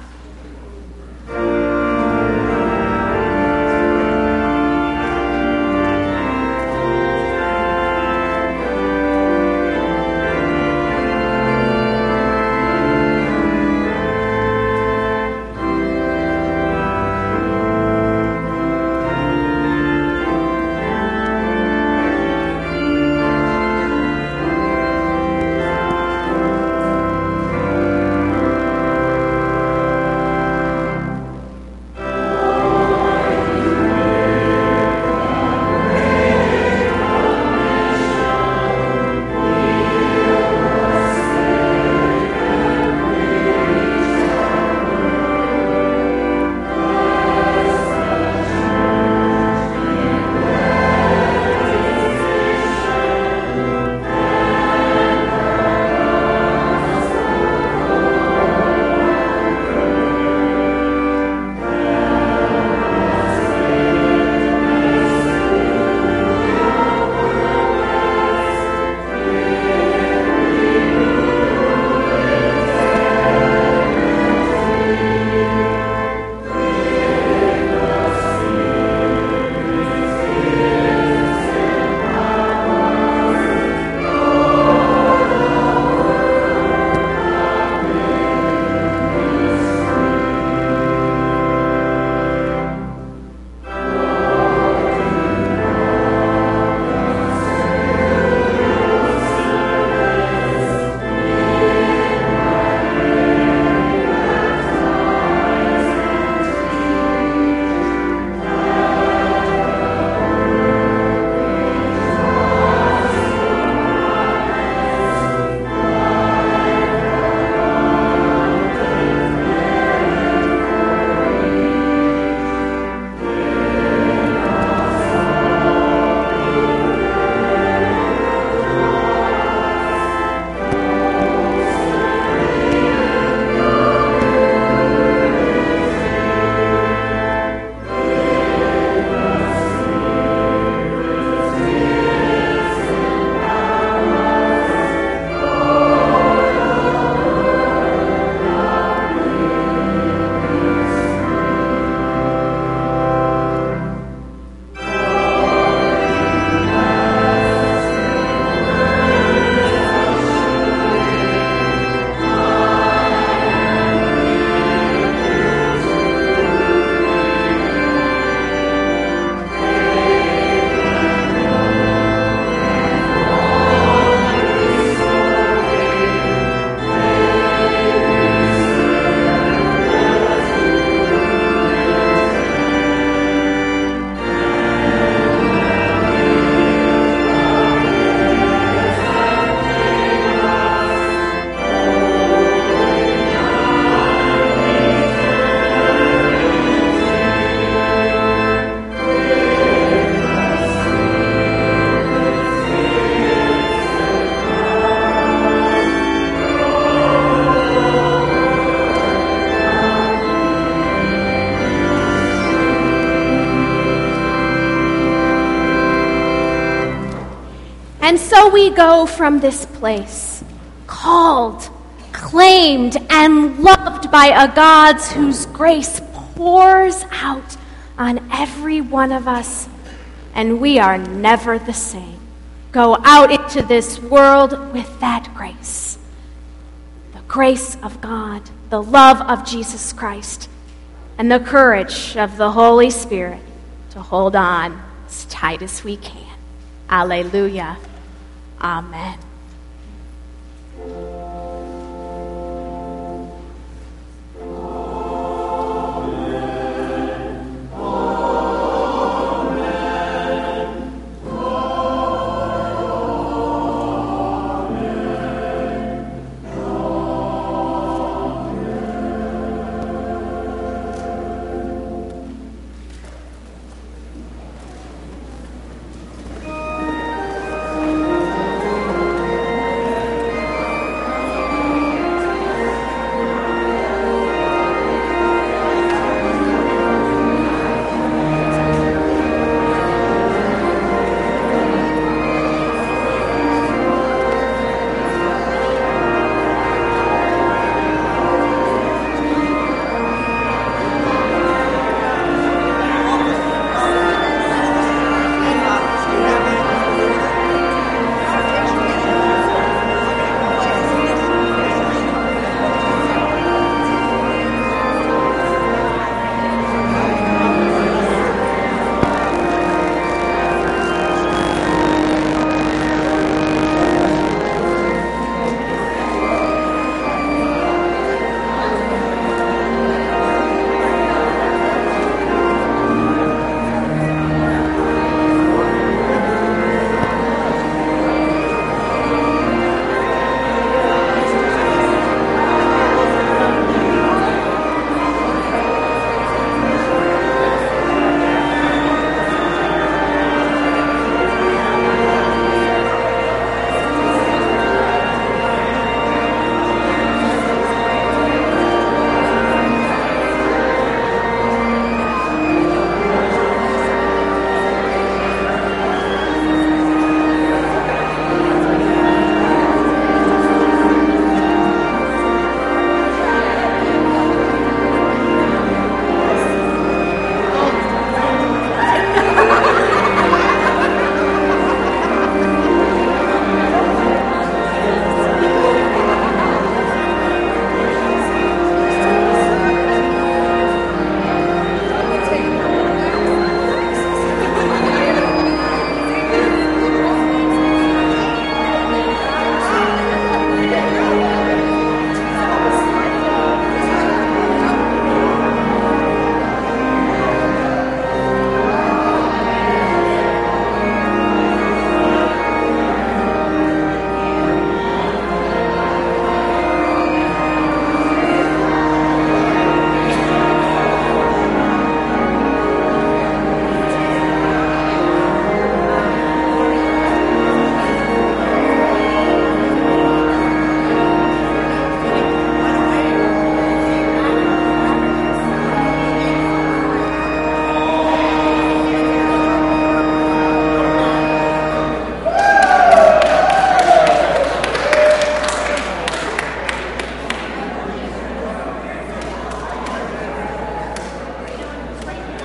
And so we go from this place, called, claimed, and loved by a God whose grace pours out on every one of us, and we are never the same. Go out into this world with that grace, the grace of God, the love of Jesus Christ, and the courage of the Holy Spirit to hold on as tight as we can. Alleluia. Amen.